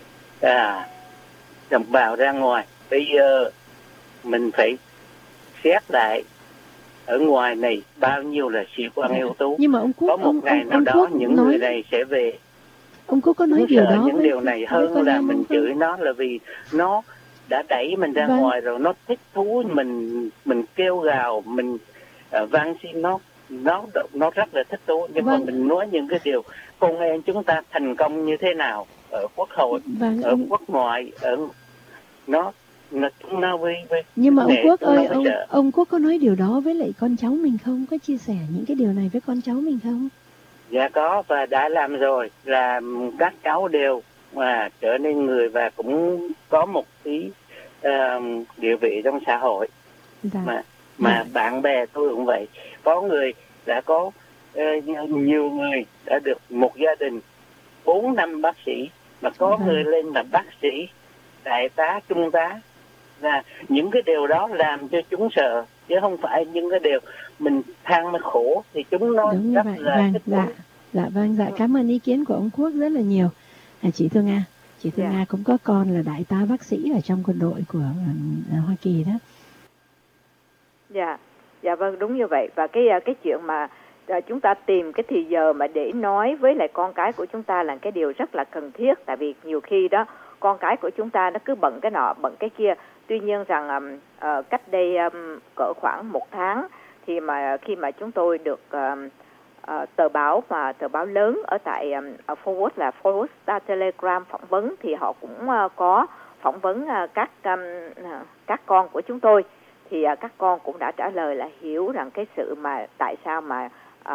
F: đồng bào ra ngoài. Bây giờ mình phải xét lại ở ngoài này bao nhiêu là sĩ quan ưu tú.
A: Nhưng mà ông Quốc,
F: có một ngày nào đó những người này sẽ về.
A: Ông Quốc có nói điều đó
F: những điều này hơn là mình chửi nó, là vì nó đã đẩy mình ra ngoài rồi, nó thích thú mình kêu gào, mình van xin nó rất là thích thú. Nhưng mà mình nói những cái điều con em chúng ta thành công như thế nào ở quốc hội, ở quốc ngoại, ở nó với
A: nhưng mà ông Quốc ơi, ông Quốc có nói điều đó với lại con cháu mình không? Có chia sẻ những cái điều này với con cháu mình không?
F: Dạ có, và đã làm rồi, là các cháu đều mà trở nên người và cũng có một tí địa vị trong xã hội. Mà bạn bè tôi cũng vậy, có người đã có nhiều người đã được một gia đình 4-5 bác sĩ, mà có người lên là bác sĩ, đại tá, trung tá. Là những cái điều đó làm cho chúng sợ, chứ không phải những cái điều mình than nó khổ thì chúng nó
A: đúng
F: rất
A: như vậy.
F: là
A: Dạ, cảm ơn ý kiến của ông Quốc rất là nhiều. Chị Thương Nga, Nga cũng có con là đại tá bác sĩ ở trong quân đội của Hoa Kỳ đó.
C: Dạ vâng, đúng như vậy. Và cái chuyện mà chúng ta tìm cái thì giờ mà để nói với lại con cái của chúng ta là cái điều rất là cần thiết. Tại vì nhiều khi đó con cái của chúng ta nó cứ bận cái nọ bận cái kia. Tuy nhiên rằng cách đây cỡ khoảng 1 tháng thì khi mà chúng tôi được tờ báo lớn ở tại Forward là Forward Star Telegram phỏng vấn, thì họ cũng có phỏng vấn các con của chúng tôi, thì các con cũng đã trả lời là hiểu rằng cái sự mà tại sao mà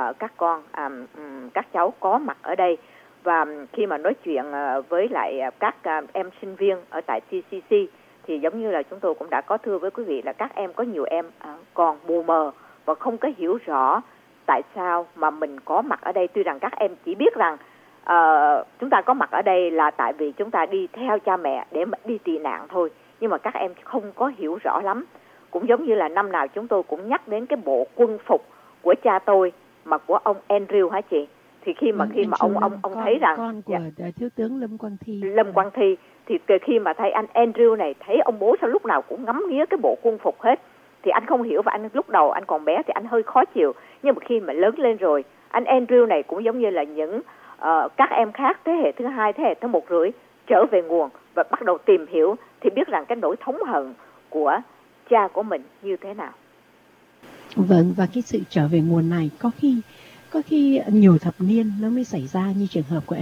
C: các cháu có mặt ở đây. Và khi mà nói chuyện với lại các em sinh viên ở tại TCC thì giống như là chúng tôi cũng đã có thưa với quý vị là các em có nhiều em còn mù mờ và không có hiểu rõ tại sao mà mình có mặt ở đây. Tuy rằng các em chỉ biết rằng chúng ta có mặt ở đây là tại vì chúng ta đi theo cha mẹ để mà đi tị nạn thôi, nhưng mà các em không có hiểu rõ lắm. Cũng giống như là năm nào chúng tôi cũng nhắc đến cái bộ quân phục của cha tôi mà của ông Andrew hả chị? Thì khi mà ông thấy rằng
A: con của thiếu tướng Lâm
C: Quang Thi thì khi mà thấy anh Andrew này thấy ông bố sao lúc nào cũng ngắm nghía cái bộ quân phục hết, thì anh không hiểu, và anh lúc đầu anh còn bé thì anh hơi khó chịu. Nhưng mà khi mà lớn lên rồi, anh Andrew này cũng giống như là những các em khác thế hệ thứ 2, thế hệ thứ 1 rưỡi trở về nguồn và bắt đầu tìm hiểu, thì biết rằng cái nỗi thống hận của cha của mình như thế nào.
A: Vâng, và cái sự trở về nguồn này có khi có khi nhiều thập niên nó mới xảy ra, như trường hợp của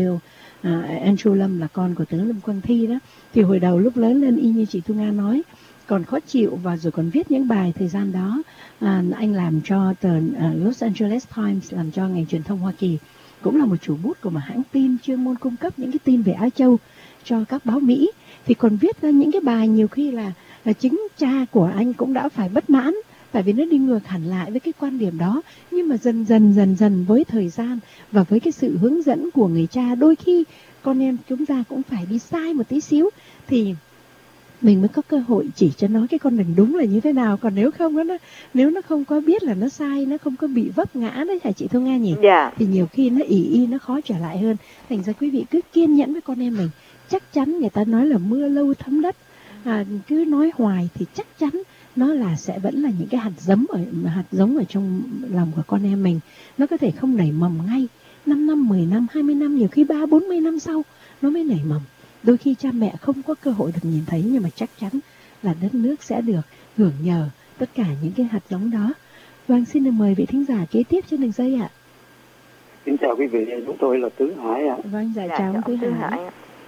A: Andrew Lâm là con của tướng Lâm Quang Thi đó. Thì hồi đầu lúc lớn lên y như chị Thu Nga nói, còn khó chịu và rồi còn viết những bài thời gian đó. Anh làm cho tờ Los Angeles Times, làm cho ngành truyền thông Hoa Kỳ, cũng là một chủ bút của một hãng tin chuyên môn cung cấp những cái tin về Á Châu cho các báo Mỹ. Thì còn viết ra những cái bài nhiều khi là chính cha của anh cũng đã phải bất mãn, tại vì nó đi ngược hẳn lại với cái quan điểm đó. Nhưng mà dần dần với thời gian và với cái sự hướng dẫn của người cha, đôi khi con em chúng ta cũng phải đi sai một tí xíu thì mình mới có cơ hội chỉ cho nó cái con đường đúng là như thế nào. Còn nếu nó không có biết là nó sai, nó không có bị vấp ngã đấy hả chị Thu Nga nhỉ? Thì nhiều khi nó ỷ nó khó trở lại hơn. Thành ra quý vị cứ kiên nhẫn với con em mình. Chắc chắn người ta nói là mưa lâu thấm đất, cứ nói hoài thì chắc chắn nó là sẽ vẫn là những cái hạt giống ở trong lòng của con em mình. Nó có thể không nảy mầm ngay 5 năm, 10 năm, 20 năm, nhiều khi 30-40 năm sau nó mới nảy mầm. Đôi khi cha mẹ không có cơ hội được nhìn thấy, nhưng mà chắc chắn là đất nước sẽ được hưởng nhờ tất cả những cái hạt giống đó. Vâng, xin được mời vị thính giả kế tiếp trên đường dây ạ.
G: Kính chào quý vị, chúng tôi là Tứ Hải ạ.
A: Vâng, chào ông Tứ Hải.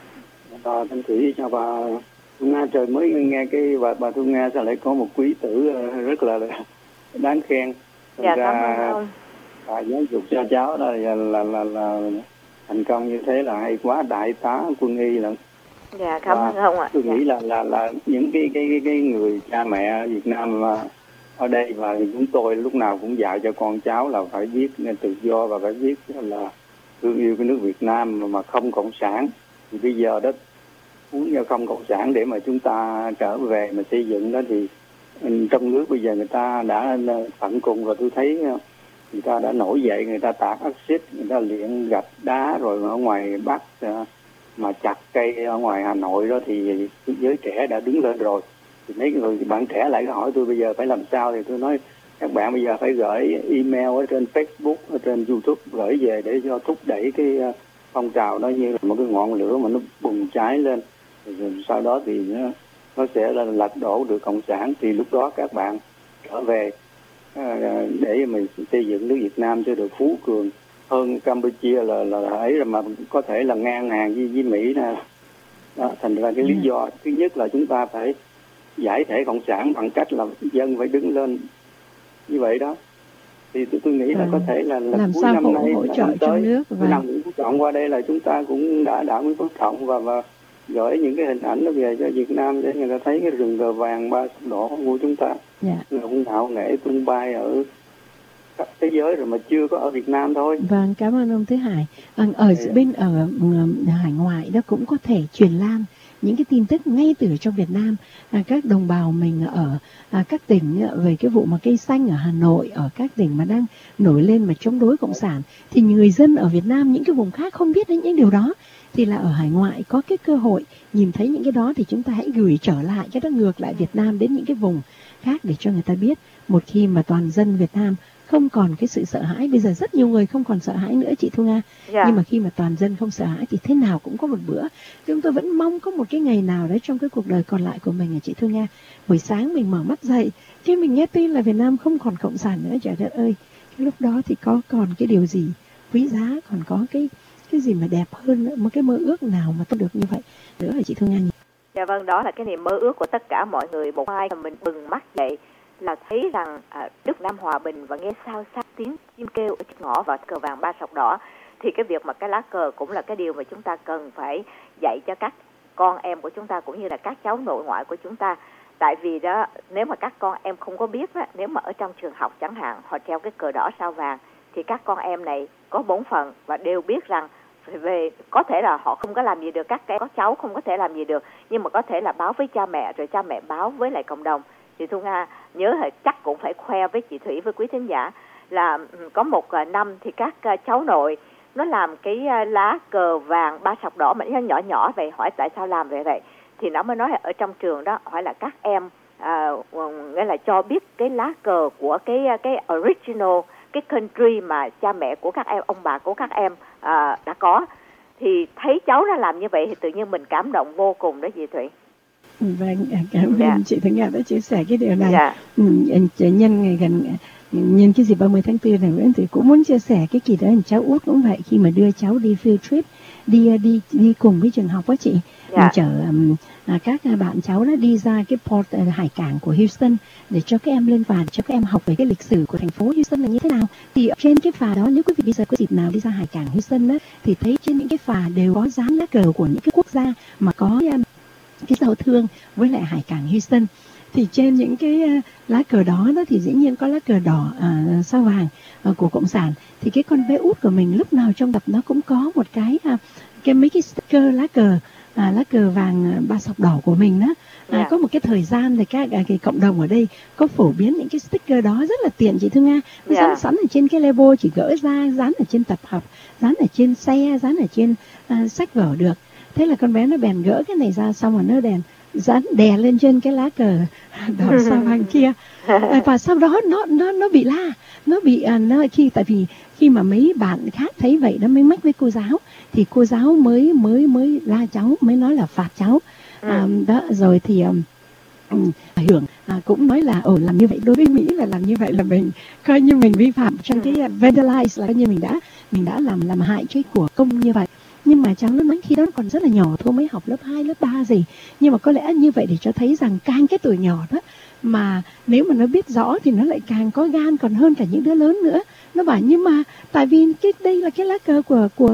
G: Bà Thanh Thủy, chào bà Thu Nga. Trời mới nghe cái bà Thu Nga sao lại có một quý tử rất là đáng khen.
C: Cảm ơn.
G: Bà giáo dục cho cháu đó là thành công như thế là hay quá, đại tá quân y lận.
C: Dạ, cảm ơn ông ạ.
G: Tôi nghĩ là những cái người cha mẹ ở Việt Nam ở đây và chúng tôi lúc nào cũng dạy cho con cháu là phải biết tự do và phải biết là thương yêu cái nước Việt Nam mà không cộng sản. Thì bây giờ đó muốn không cộng sản để mà chúng ta trở về mà xây dựng đó, thì trong nước bây giờ người ta đã tận cùng rồi. Tôi thấy người ta đã nổi dậy, người ta tạt axit, người ta luyện gạch đá, rồi ở ngoài Bắc mà chặt cây ở ngoài Hà Nội đó thì giới trẻ đã đứng lên rồi. Thì mấy người bạn trẻ lại hỏi tôi bây giờ phải làm sao, thì tôi nói các bạn bây giờ phải gửi email ở trên Facebook, ở trên YouTube gửi về để cho thúc đẩy cái phong trào đó như là một cái ngọn lửa mà nó bùng cháy lên. Rồi sau đó thì nó sẽ là lật đổ được cộng sản, thì lúc đó các bạn trở về để mình xây dựng nước Việt Nam cho được phú cường hơn Campuchia là ấy, rồi mà có thể là ngang hàng với Mỹ nè. Đó, thành ra cái lý do thứ nhất là chúng ta phải giải thể cộng sản bằng cách là dân phải đứng lên như vậy đó. Thì tôi nghĩ là có thể là
A: làm
G: cuối
A: sao
G: năm nay
A: hỗ trợ trong nước
G: và năm Phú Trọng qua đây là chúng ta cũng đã Nguyễn Phú Trọng và gửi những cái hình ảnh nó về cho Việt Nam để người ta thấy cái rừng cờ vàng 3 độ của chúng ta cũng ngạo nghễ tung bay ở khắp thế giới rồi mà chưa có ở Việt Nam thôi.
A: Vâng, cảm ơn ông Tứ Hải. Ở hải ngoại đó cũng có thể truyền lan những cái tin tức ngay từ trong Việt Nam. Các đồng bào mình ở các tỉnh về cái vụ mà cây xanh ở Hà Nội, ở các tỉnh mà đang nổi lên mà chống đối cộng sản, thì người dân ở Việt Nam những cái vùng khác không biết đến những điều đó, thì là ở hải ngoại có cái cơ hội nhìn thấy những cái đó, thì chúng ta hãy gửi trở lại cái đó ngược lại Việt Nam đến những cái vùng khác để cho người ta biết. Một khi mà toàn dân Việt Nam không còn cái sự sợ hãi, bây giờ rất nhiều người không còn sợ hãi nữa chị Thu Nga. Nhưng mà khi mà toàn dân không sợ hãi thì thế nào cũng có một bữa. Chúng tôi vẫn mong có một cái ngày nào đấy trong cái cuộc đời còn lại của mình chị Thu Nga, buổi sáng mình mở mắt dậy khi mình nghe tin là Việt Nam không còn cộng sản nữa, trời đất ơi, cái lúc đó thì có còn cái điều gì quý giá, còn có cái gì mà đẹp hơn nữa, một cái mơ ước nào mà tôi được như vậy nữa hả chị Thu Nga nhỉ?
C: Dạ vâng, đó là cái niềm mơ ước của tất cả mọi người. Một mai mà mình bừng mắt dậy là thấy rằng nước Nam hòa bình và nghe sao sát tiếng chim kêu ở trước ngõ và cờ vàng 3 sọc đỏ, thì cái việc mà cái lá cờ cũng là cái điều mà chúng ta cần phải dạy cho các con em của chúng ta cũng như là các cháu nội ngoại của chúng ta. Tại vì đó, nếu mà các con em không có biết đó, nếu mà ở trong trường học chẳng hạn họ treo cái cờ đỏ sao vàng, thì các con em này có bổn phận và đều biết rằng về có thể là họ không có làm gì được, các cháu không có thể làm gì được, nhưng mà có thể là báo với cha mẹ, rồi cha mẹ báo với lại cộng đồng. Thì Thu Nga nhớ chắc cũng phải khoe với chị Thủy, với quý thính giả, là có một năm thì các cháu nội nó làm cái lá cờ vàng 3 sọc đỏ mà nó nhỏ nhỏ vậy. Hỏi tại sao làm vậy? Thì nó mới nói là ở trong trường đó hỏi là các em nghĩa là cho biết cái lá cờ của cái original, cái country mà cha mẹ của các em, ông bà của các em đã có. Thì thấy cháu nó làm như vậy thì tự nhiên mình cảm động vô cùng đó chị Thủy.
A: Vâng, cảm ơn chị Thu Nga đã chia sẻ cái điều này. Nhân ngày nhân cái dịp 30 tháng 4 này thì cũng muốn chia sẻ cái kỳ đó. Cháu út cũng vậy, khi mà đưa cháu đi field trip, đi cùng với trường học á chị, chở các bạn cháu đó đi ra cái port hải cảng của Houston để cho các em lên phà, cho các em học về cái lịch sử của thành phố Houston là như thế nào. Thì ở trên cái phà đó, nếu quý vị bây giờ có dịp nào đi ra hải cảng Houston đó, thì thấy trên những cái phà đều có dán lá cờ của những cái quốc gia mà có cái giao thương với lại hải cảng Houston. Thì trên những cái lá cờ đó thì dĩ nhiên có lá cờ đỏ sao vàng của Cộng sản. Thì cái con bé út của mình lúc nào trong tập nó cũng có một cái mấy cái sticker lá cờ vàng ba sọc đỏ của mình đó. Có một cái thời gian thì các cái cộng đồng ở đây có phổ biến những cái sticker đó rất là tiện chị Thương Nga. Dán sẵn ở trên cái label, chỉ gỡ ra, dán ở trên tập học, dán ở trên xe, dán ở trên sách vở được. Thế là con bé nó bèn gỡ cái này ra, xong rồi nó dán đè lên trên cái lá cờ đỏ sao vàng kia. Và sau đó nó bị la, tại vì khi mà mấy bạn khác thấy vậy nó mới mách với cô giáo, thì cô giáo mới la cháu, mới nói là phạt cháu. Đó rồi thì Hưởng cũng nói là làm như vậy đối với Mỹ là làm như vậy là mình coi như mình vi phạm trong cái vandalize, là coi như mình đã làm hại cái của công như vậy. Nhưng mà cháu nó nói khi đó còn rất là nhỏ thôi, mới học lớp 2, lớp 3 gì. Nhưng mà có lẽ như vậy để cho thấy rằng càng cái tuổi nhỏ đó mà nếu mà nó biết rõ thì nó lại càng có gan còn hơn cả những đứa lớn nữa. Nó bảo nhưng mà tại vì đây là cái lá cờ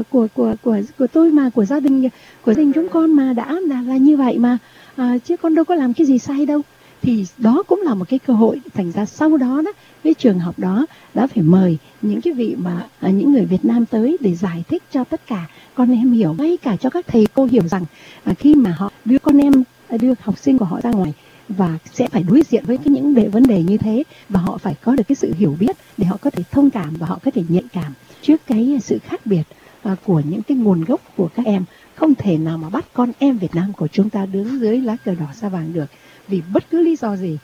A: của tôi mà, của gia đình chúng con mà đã là như vậy mà, chứ con đâu có làm cái gì sai đâu. Thì đó cũng là một cái cơ hội. Thành ra sau đó cái trường học đó đã phải mời những cái vị mà những người Việt Nam tới để giải thích cho tất cả con em hiểu, ngay cả cho các thầy cô hiểu rằng khi mà họ đưa học sinh của họ ra ngoài và sẽ phải đối diện với những vấn đề như thế, và họ phải có được cái sự hiểu biết để họ có thể thông cảm và họ có thể nhạy cảm trước cái sự khác biệt của những cái nguồn gốc của các em. Không thể nào mà bắt con em Việt Nam của chúng ta đứng dưới lá cờ đỏ sao vàng được, vì bất cứ lý do gì,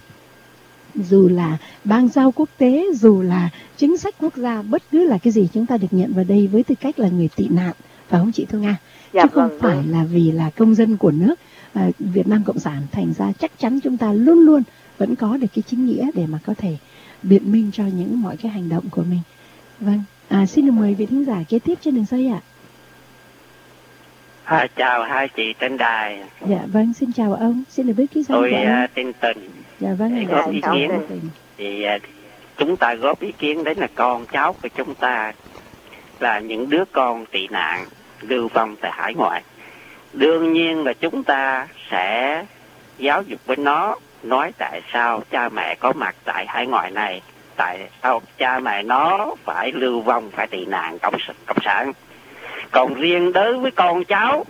A: dù là bang giao quốc tế, dù là chính sách quốc gia, bất cứ là cái gì, chúng ta được nhận vào đây với tư cách là người tị nạn, phải không chị Thu Nga? Chứ không phải là vì là công dân của nước Việt Nam Cộng sản. Thành ra chắc chắn chúng ta luôn luôn vẫn có được cái chính nghĩa để mà có thể biện minh cho những mọi cái hành động của mình. Vâng, xin được mời vị thính giả kế tiếp trên đường dây ạ.
H: Chào hai chị trên đài.
A: Dạ vâng, xin chào ông, xin được biết ký danh của ông.
H: Tôi tên Tình.
A: Dạ vâng,
H: để góp ý kiến. Thì chúng ta góp ý kiến đấy là con cháu của chúng ta là những đứa con tị nạn lưu vong tại hải ngoại. Đương nhiên là chúng ta sẽ giáo dục với nó, nói tại sao cha mẹ có mặt tại hải ngoại này, tại sao cha mẹ nó phải lưu vong, phải tị nạn cộng sản. Còn riêng đối với con cháu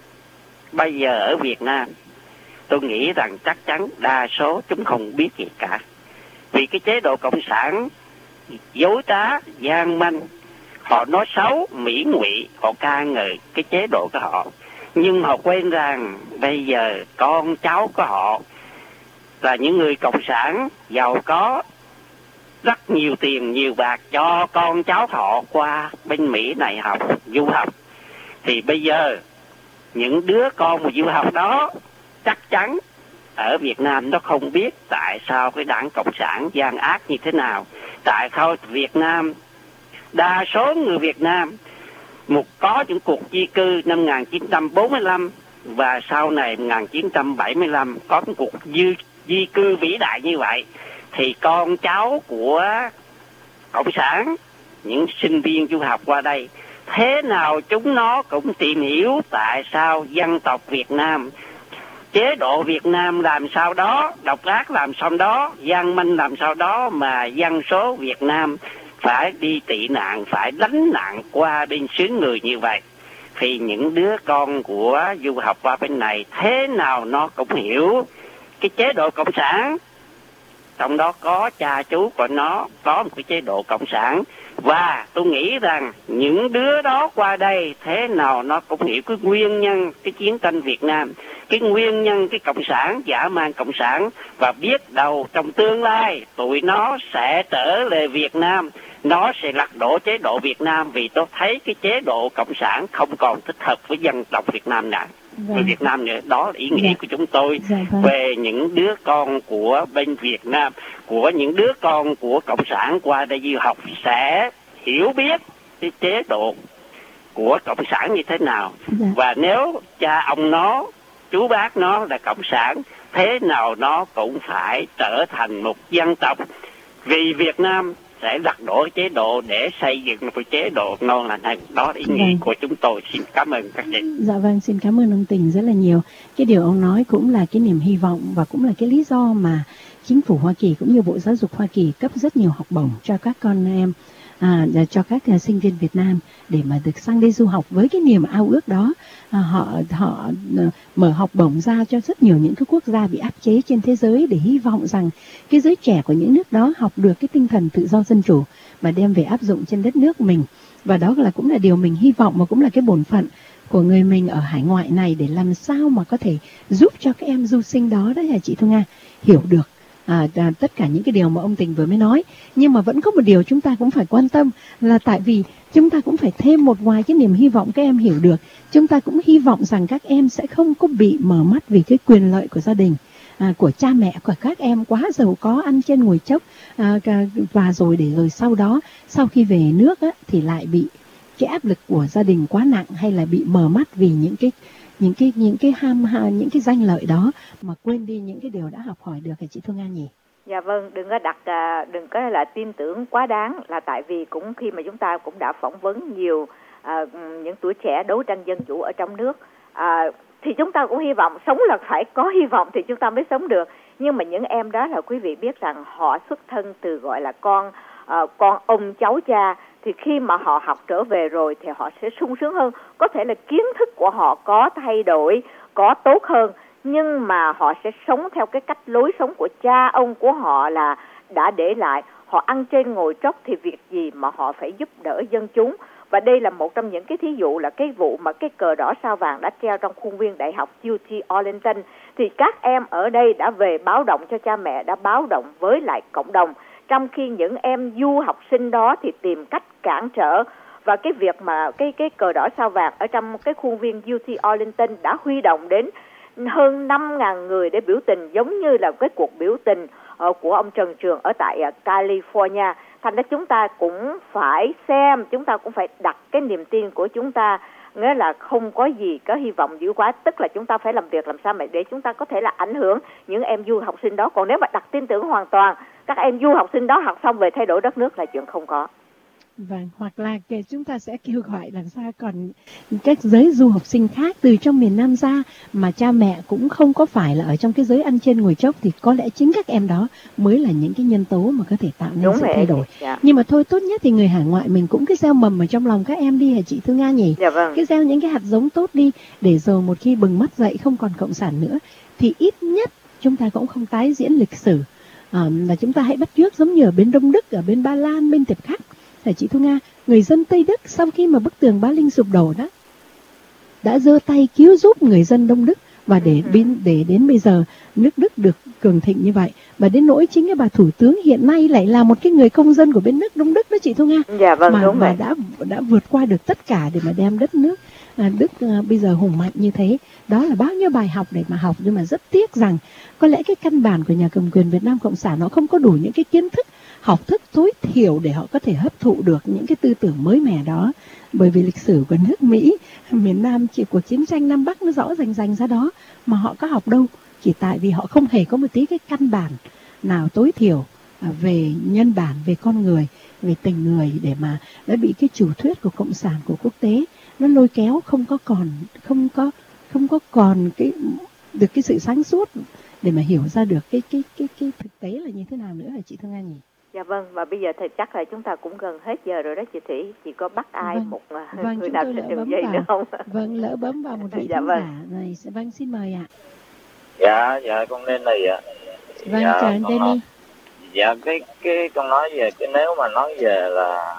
H: bây giờ ở Việt Nam, tôi nghĩ rằng chắc chắn đa số chúng không biết gì cả. Vì cái chế độ cộng sản dối trá, gian manh, họ nói xấu, mỹ ngụy, họ ca ngợi cái chế độ của họ. Nhưng họ quên rằng bây giờ con cháu của họ là những người cộng sản giàu có, rất nhiều tiền, nhiều bạc cho con cháu họ qua bên Mỹ này học, du học. Thì bây giờ những đứa con mà du học đó chắc chắn ở Việt Nam nó không biết tại sao cái đảng Cộng sản gian ác như thế nào. Tại sao Việt Nam, đa số người Việt Nam có những cuộc di cư năm 1945 và sau này 1975 có những cuộc di cư vĩ đại như vậy, thì con cháu của Cộng sản, những sinh viên du học qua đây, thế nào chúng nó cũng tìm hiểu tại sao dân tộc Việt Nam, chế độ Việt Nam làm sao đó, độc ác làm sao đó, gian manh làm sao đó mà dân số Việt Nam phải đi tị nạn, phải lánh nạn qua bên xứ người như vậy. Thì những đứa con của du học qua bên này thế nào nó cũng hiểu cái chế độ cộng sản, trong đó có cha chú của nó có một cái chế độ cộng sản. Và tôi nghĩ rằng những đứa đó qua đây thế nào nó cũng hiểu cái nguyên nhân cái chiến tranh Việt Nam, cái nguyên nhân cái cộng sản, dã man cộng sản, và biết đâu trong tương lai tụi nó sẽ trở về Việt Nam, nó sẽ lật đổ chế độ Việt Nam, vì tôi thấy cái chế độ cộng sản không còn thích hợp với dân tộc Việt Nam nữa. người Việt Nam nữa. Đó là ý nghĩa của chúng tôi về những đứa con của bên Việt Nam, của những đứa con của Cộng sản qua đây du học sẽ hiểu biết cái chế độ của Cộng sản như thế nào. Và nếu cha ông nó, chú bác nó là Cộng sản, thế nào nó cũng phải trở thành một dân tộc. Vì Việt Nam sẽ lật đổ chế độ để xây dựng một chế độ ngon lành hơn. Đó là ý nghĩa của chúng tôi. Xin cảm ơn các chị.
A: Dạ vâng, xin cảm ơn ông Tình rất là nhiều. Cái điều ông nói cũng là cái niềm hy vọng và cũng là cái lý do mà chính phủ Hoa Kỳ cũng như Bộ Giáo dục Hoa Kỳ cấp rất nhiều học bổng cho các con em, cho các sinh viên Việt Nam để mà được sang đây du học với cái niềm ao ước đó. Họ mở học bổng ra cho rất nhiều những cái quốc gia bị áp chế trên thế giới để hy vọng rằng cái giới trẻ của những nước đó học được cái tinh thần tự do dân chủ và đem về áp dụng trên đất nước mình. Và đó là cũng là điều mình hy vọng và cũng là cái bổn phận của người mình ở hải ngoại này để làm sao mà có thể giúp cho các em du sinh đó là chị Thu Nga hiểu được tất cả những cái điều mà ông Tình vừa mới nói. Nhưng mà vẫn có một điều chúng ta cũng phải quan tâm là tại vì chúng ta cũng phải thêm một ngoài cái niềm hy vọng các em hiểu được, chúng ta cũng hy vọng rằng các em sẽ không có bị mở mắt vì cái quyền lợi của gia đình, của cha mẹ của các em quá giàu có, ăn trên ngồi chốc, và rồi sau đó sau khi về nước thì lại bị cái áp lực của gia đình quá nặng, hay là bị mở mắt vì những cái danh lợi đó mà quên đi những cái điều đã học hỏi được hả chị Phương An nhỉ?
C: Dạ vâng, đừng có là tin tưởng quá đáng, là tại vì cũng khi mà chúng ta cũng đã phỏng vấn nhiều những tuổi trẻ đấu tranh dân chủ ở trong nước, thì chúng ta cũng hy vọng sống là phải có hy vọng thì chúng ta mới sống được. Nhưng mà những em đó là quý vị biết rằng họ xuất thân từ gọi là con ông cháu cha, thì khi mà họ học trở về rồi thì họ sẽ sung sướng hơn. Có thể là kiến thức của họ có thay đổi, có tốt hơn, nhưng mà họ sẽ sống theo cái cách lối sống của cha ông của họ là đã để lại. Họ ăn trên ngồi tróc thì việc gì mà họ phải giúp đỡ dân chúng. Và đây là một trong những cái thí dụ là cái vụ mà cái cờ đỏ sao vàng đã treo trong khuôn viên Đại học UT Arlington. Thì các em ở đây đã về báo động cho cha mẹ, đã báo động với lại cộng đồng. Trong khi những em du học sinh đó thì tìm cách cản trở. Và cái việc mà cái cờ đỏ sao vàng ở trong cái khuôn viên UT Arlington đã huy động đến hơn 5.000 người để biểu tình, giống như là cái cuộc biểu tình của ông Trần Trường ở tại California. Thành ra chúng ta cũng phải xem, chúng ta cũng phải đặt cái niềm tin của chúng ta, nghĩa là không có gì có hy vọng dữ quá, tức là chúng ta phải làm việc làm sao mà để chúng ta có thể là ảnh hưởng những em du học sinh đó. Còn nếu mà đặt tin tưởng hoàn toàn các em du học sinh đó học xong về thay đổi đất nước là chuyện không có.
A: Vâng, hoặc là chúng ta sẽ kêu gọi làm sao còn các giới du học sinh khác từ trong miền Nam ra mà cha mẹ cũng không có phải là ở trong cái giới ăn trên ngồi chốc, thì có lẽ chính các em đó mới là những cái nhân tố mà có thể tạo nên sự thay đổi.
C: Dạ.
A: Nhưng mà thôi, tốt nhất thì người hải ngoại mình cũng cái gieo mầm ở trong lòng các em đi hả chị Thư Nga nhỉ?
C: Dạ vâng.
A: Cái gieo những cái hạt giống tốt đi, để rồi một khi bừng mắt dậy không còn cộng sản nữa thì ít nhất chúng ta cũng không tái diễn lịch sử, là chúng ta hãy bắt chước giống như ở bên Đông Đức, ở bên Ba Lan, bên Tiệp Khắc. Là chị Thu Nga, người dân Tây Đức sau khi mà bức tường Bá Linh sụp đổ đó đã giơ tay cứu giúp người dân Đông Đức, và để đến bây giờ nước Đức được cường thịnh như vậy. Và đến nỗi chính cái bà thủ tướng hiện nay lại là một cái người công dân của bên nước Đông Đức đó chị Thu Nga.
C: Dạ vâng, đúng
A: mà đã vượt qua được tất cả để mà đem đất nước Đức bây giờ hùng mạnh như thế. Đó là bao nhiêu bài học để mà học, nhưng mà rất tiếc rằng có lẽ cái căn bản của nhà cầm quyền Việt Nam Cộng sản nó không có đủ những cái kiến thức, học thức tối thiểu để họ có thể hấp thụ được những cái tư tưởng mới mẻ đó. Bởi vì lịch sử của nước Mỹ, miền Nam chỉ của chiến tranh Nam Bắc nó rõ rành ra đó, mà họ có học đâu, chỉ tại vì họ không hề có một tí cái căn bản nào tối thiểu về nhân bản, về con người, về tình người, để mà đã bị cái chủ thuyết của cộng sản, của quốc tế nó lôi kéo, không có còn cái được cái sự sáng suốt để mà hiểu ra được cái thực tế là như thế nào nữa hả chị Thương An nhỉ?
C: Dạ vâng, và bây giờ thì chắc là chúng ta cũng gần hết giờ rồi đó chị Thủy. Chị có bắt ai người nào xin đường dây nữa không?
A: Vâng, lỡ bấm vào một vị khán giả này. Vâng, xin mời ạ.
I: Dạ con lên này ạ.
A: Vâng, chào anh Danny.
I: Dạ cái con nói về cái, nếu mà nói về là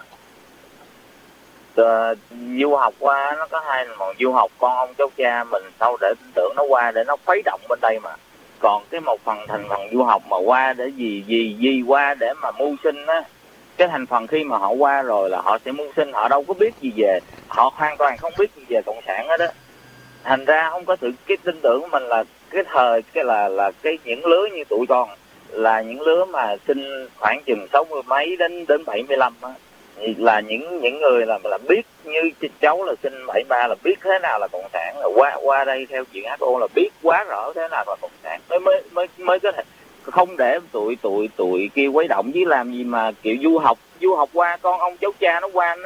I: du học qua, nó có hai là một du học con ông cháu cha mình sau để tin tưởng nó qua để nó khuấy động bên đây mà. Còn cái một phần thành phần du học mà qua để gì qua để mà mưu sinh á, cái thành phần khi mà họ qua rồi là họ sẽ mưu sinh, họ đâu có biết gì về, họ hoàn toàn không biết gì về cộng sản hết đó. thành ra không có sự cái tin tưởng của mình là cái thời cái là cái những lứa như tụi con là những lứa mà sinh khoảng chừng 60 mấy đến 75 á, là những người là biết, như cháu là sinh 73 là biết thế nào là cộng sản, là qua đây theo chuyện HO là biết quá rõ thế nào là cộng sản, mới có thể không để tụi kia quấy động, chứ làm gì mà kiểu du học qua con ông cháu cha nó qua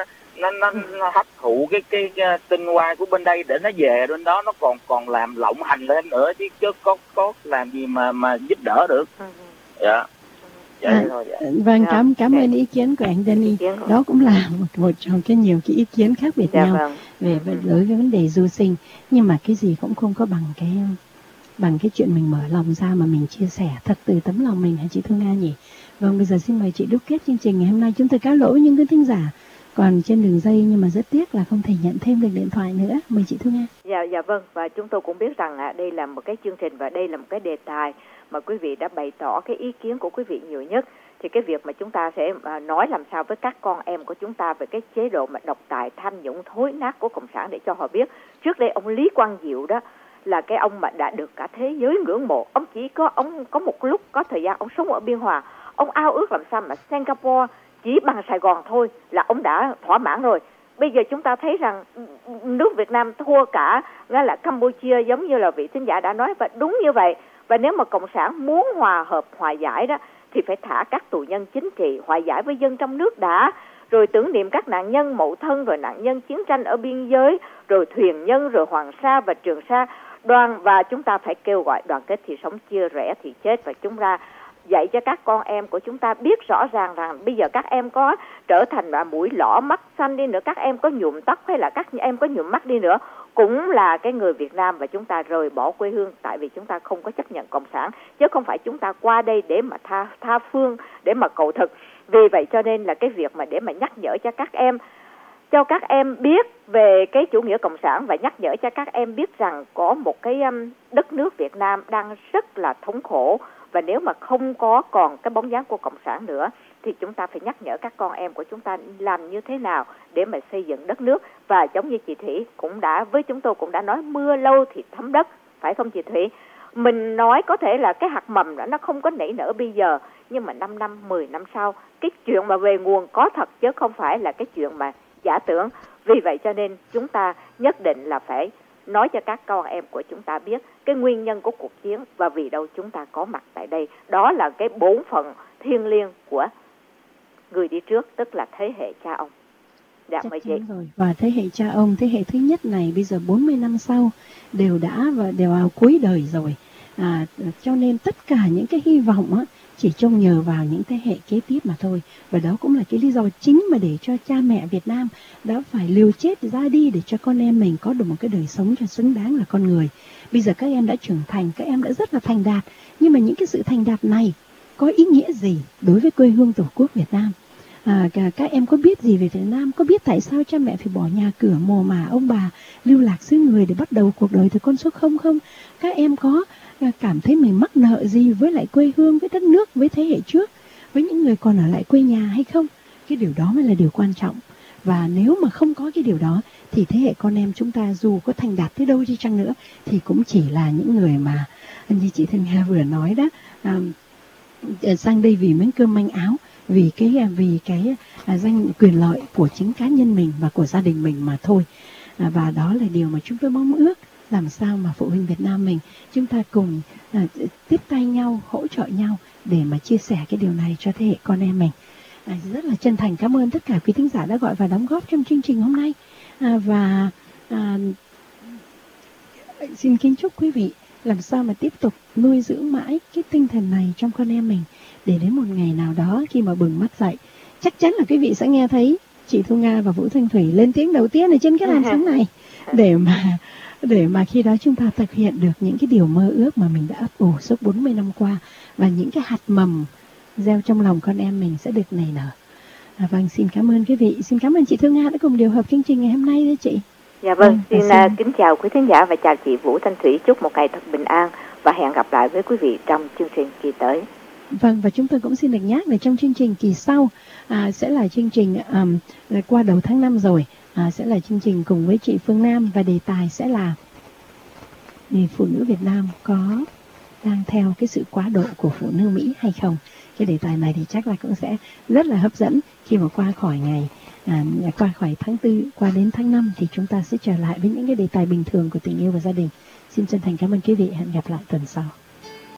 I: nó hấp thụ cái tinh hoa của bên đây để nó về bên đó nó còn làm lộng hành lên nữa, chứ có làm gì mà giúp đỡ được. Dạ.
A: Thôi, dạ. Vâng, cảm ơn ý kiến của anh Danny. Đó cũng là một trong cái nhiều cái ý kiến khác biệt nhau về đối với vấn đề du sinh, nhưng mà cái gì cũng không có bằng cái chuyện mình mở lòng ra mà mình chia sẻ thật từ tấm lòng mình, hả chị Thu Nga nhỉ? Vâng, bây giờ xin mời chị đúc kết chương trình ngày hôm nay. Chúng tôi cáo lỗi những cái thính giả còn trên đường dây, nhưng mà rất tiếc là không thể nhận thêm được điện thoại nữa. Mời chị Thu Nga.
C: Dạ vâng, và chúng tôi cũng biết rằng đây là một cái chương trình và đây là một cái đề tài mà quý vị đã bày tỏ cái ý kiến của quý vị nhiều nhất. Thì cái việc mà chúng ta sẽ nói làm sao với các con em của chúng ta về cái chế độ mà độc tài, tham nhũng, thối nát của Cộng sản, để cho họ biết. Trước đây ông Lý Quang Diệu đó là cái ông mà đã được cả thế giới ngưỡng mộ. Ông có một lúc có thời gian ông sống ở Biên Hòa, ông ao ước làm sao mà Singapore chỉ bằng Sài Gòn thôi là ông đã thỏa mãn rồi. Bây giờ chúng ta thấy rằng nước Việt Nam thua cả là Campuchia, giống như là vị thính giả đã nói, và đúng như vậy. Và nếu mà Cộng sản muốn hòa hợp, hòa giải đó thì phải thả các tù nhân chính trị, hòa giải với dân trong nước đã, rồi tưởng niệm các nạn nhân Mậu Thân, rồi nạn nhân chiến tranh ở biên giới, rồi thuyền nhân, rồi Hoàng Sa và Trường Sa. Và chúng ta phải kêu gọi đoàn kết thì sống, chia rẽ thì chết. Và chúng ta dạy cho các con em của chúng ta biết rõ ràng rằng bây giờ các em có trở thành mũi lõ mắt xanh đi nữa, các em có nhuộm tóc hay là các em có nhuộm mắt đi nữa, cũng là cái người Việt Nam, và chúng ta rời bỏ quê hương, tại vì chúng ta không có chấp nhận Cộng sản, chứ không phải chúng ta qua đây để mà tha phương, để mà cầu thực. Vì vậy cho nên là cái việc mà để mà nhắc nhở cho các em biết về cái chủ nghĩa Cộng sản, và nhắc nhở cho các em biết rằng có một cái đất nước Việt Nam đang rất là thống khổ, và nếu mà không có còn cái bóng dáng của Cộng sản nữa thì chúng ta phải nhắc nhở các con em của chúng ta làm như thế nào để mà xây dựng đất nước. Và giống như chị Thủy cũng đã với chúng tôi cũng đã nói, mưa lâu thì thấm đất, phải không chị Thủy? Mình nói có thể là cái hạt mầm đó nó không có nảy nở bây giờ, nhưng mà 5 năm, 10 năm sau, cái chuyện mà về nguồn có thật chứ không phải là cái chuyện mà giả tưởng. Vì vậy cho nên chúng ta nhất định là phải nói cho các con em của chúng ta biết cái nguyên nhân của cuộc chiến và vì đâu chúng ta có mặt tại đây. Đó là cái bổn phận thiêng liêng của người đi trước, tức là thế hệ cha ông. Dạ,
A: mời chị. Rồi. Và thế hệ cha ông, thế hệ thứ nhất này bây giờ 40 năm sau đều vào cuối đời rồi. Cho nên tất cả những cái hy vọng á, chỉ trông nhờ vào những thế hệ kế tiếp mà thôi. Và đó cũng là cái lý do chính mà để cho cha mẹ Việt Nam đã phải liều chết ra đi để cho con em mình có được một cái đời sống cho xứng đáng là con người. Bây giờ các em đã trưởng thành, các em đã rất là thành đạt, nhưng mà những cái sự thành đạt này có ý nghĩa gì đối với quê hương Tổ quốc Việt Nam? Các em có biết gì về Việt Nam? Có biết tại sao cha mẹ phải bỏ nhà cửa, mồ mả ông bà, lưu lạc xứ người để bắt đầu cuộc đời từ con số 0 không? Các em có cảm thấy mình mắc nợ gì với lại quê hương, với đất nước, với thế hệ trước, với những người còn ở lại quê nhà hay không? Cái điều đó mới là điều quan trọng. Và nếu mà không có cái điều đó thì thế hệ con em chúng ta dù có thành đạt tới đâu đi chăng nữa thì cũng chỉ là những người mà như chị Thanh Nga vừa nói đó, sang đây vì miếng cơm manh áo, vì cái danh quyền lợi của chính cá nhân mình và của gia đình mình mà thôi. Và đó là điều mà chúng tôi mong ước, làm sao mà phụ huynh Việt Nam mình chúng ta cùng tiếp tay nhau, hỗ trợ nhau để mà chia sẻ cái điều này cho thế hệ con em mình. Rất là chân thành cảm ơn tất cả quý thính giả đã gọi và đóng góp trong chương trình hôm nay. Xin kính chúc quý vị làm sao mà tiếp tục nuôi dưỡng mãi cái tinh thần này trong con em mình, để đến một ngày nào đó khi mà bừng mắt dậy, chắc chắn là quý vị sẽ nghe thấy chị Thu Nga và Vũ Thanh Thủy lên tiếng đầu tiên ở trên cái làn sóng này, để mà khi đó chúng ta thực hiện được những cái điều mơ ước mà mình đã ấp ủ suốt 40 năm qua, và những cái hạt mầm gieo trong lòng con em mình sẽ được nảy nở. Vâng, xin cảm ơn quý vị, xin cảm ơn chị Thu Nga đã cùng điều hợp chương trình ngày hôm nay đấy chị.
C: Dạ vâng, xin kính chào quý khán giả và chào chị Vũ Thanh Thủy, chúc một ngày thật bình an và hẹn gặp lại với quý vị trong chương trình kỳ tới.
A: Vâng, và chúng tôi cũng xin được nhắc là trong chương trình kỳ sau sẽ là chương trình qua đầu tháng 5 rồi, sẽ là chương trình cùng với chị Phương Nam, và đề tài sẽ là người phụ nữ Việt Nam có đang theo cái sự quá độ của phụ nữ Mỹ hay không. Cái đề tài này thì chắc là cũng sẽ rất là hấp dẫn khi mà qua khỏi qua khỏi tháng 4 qua đến tháng 5 thì chúng ta sẽ trở lại với những cái đề tài bình thường của tình yêu và gia đình. Xin chân thành cảm ơn quý vị, hẹn gặp lại tuần sau.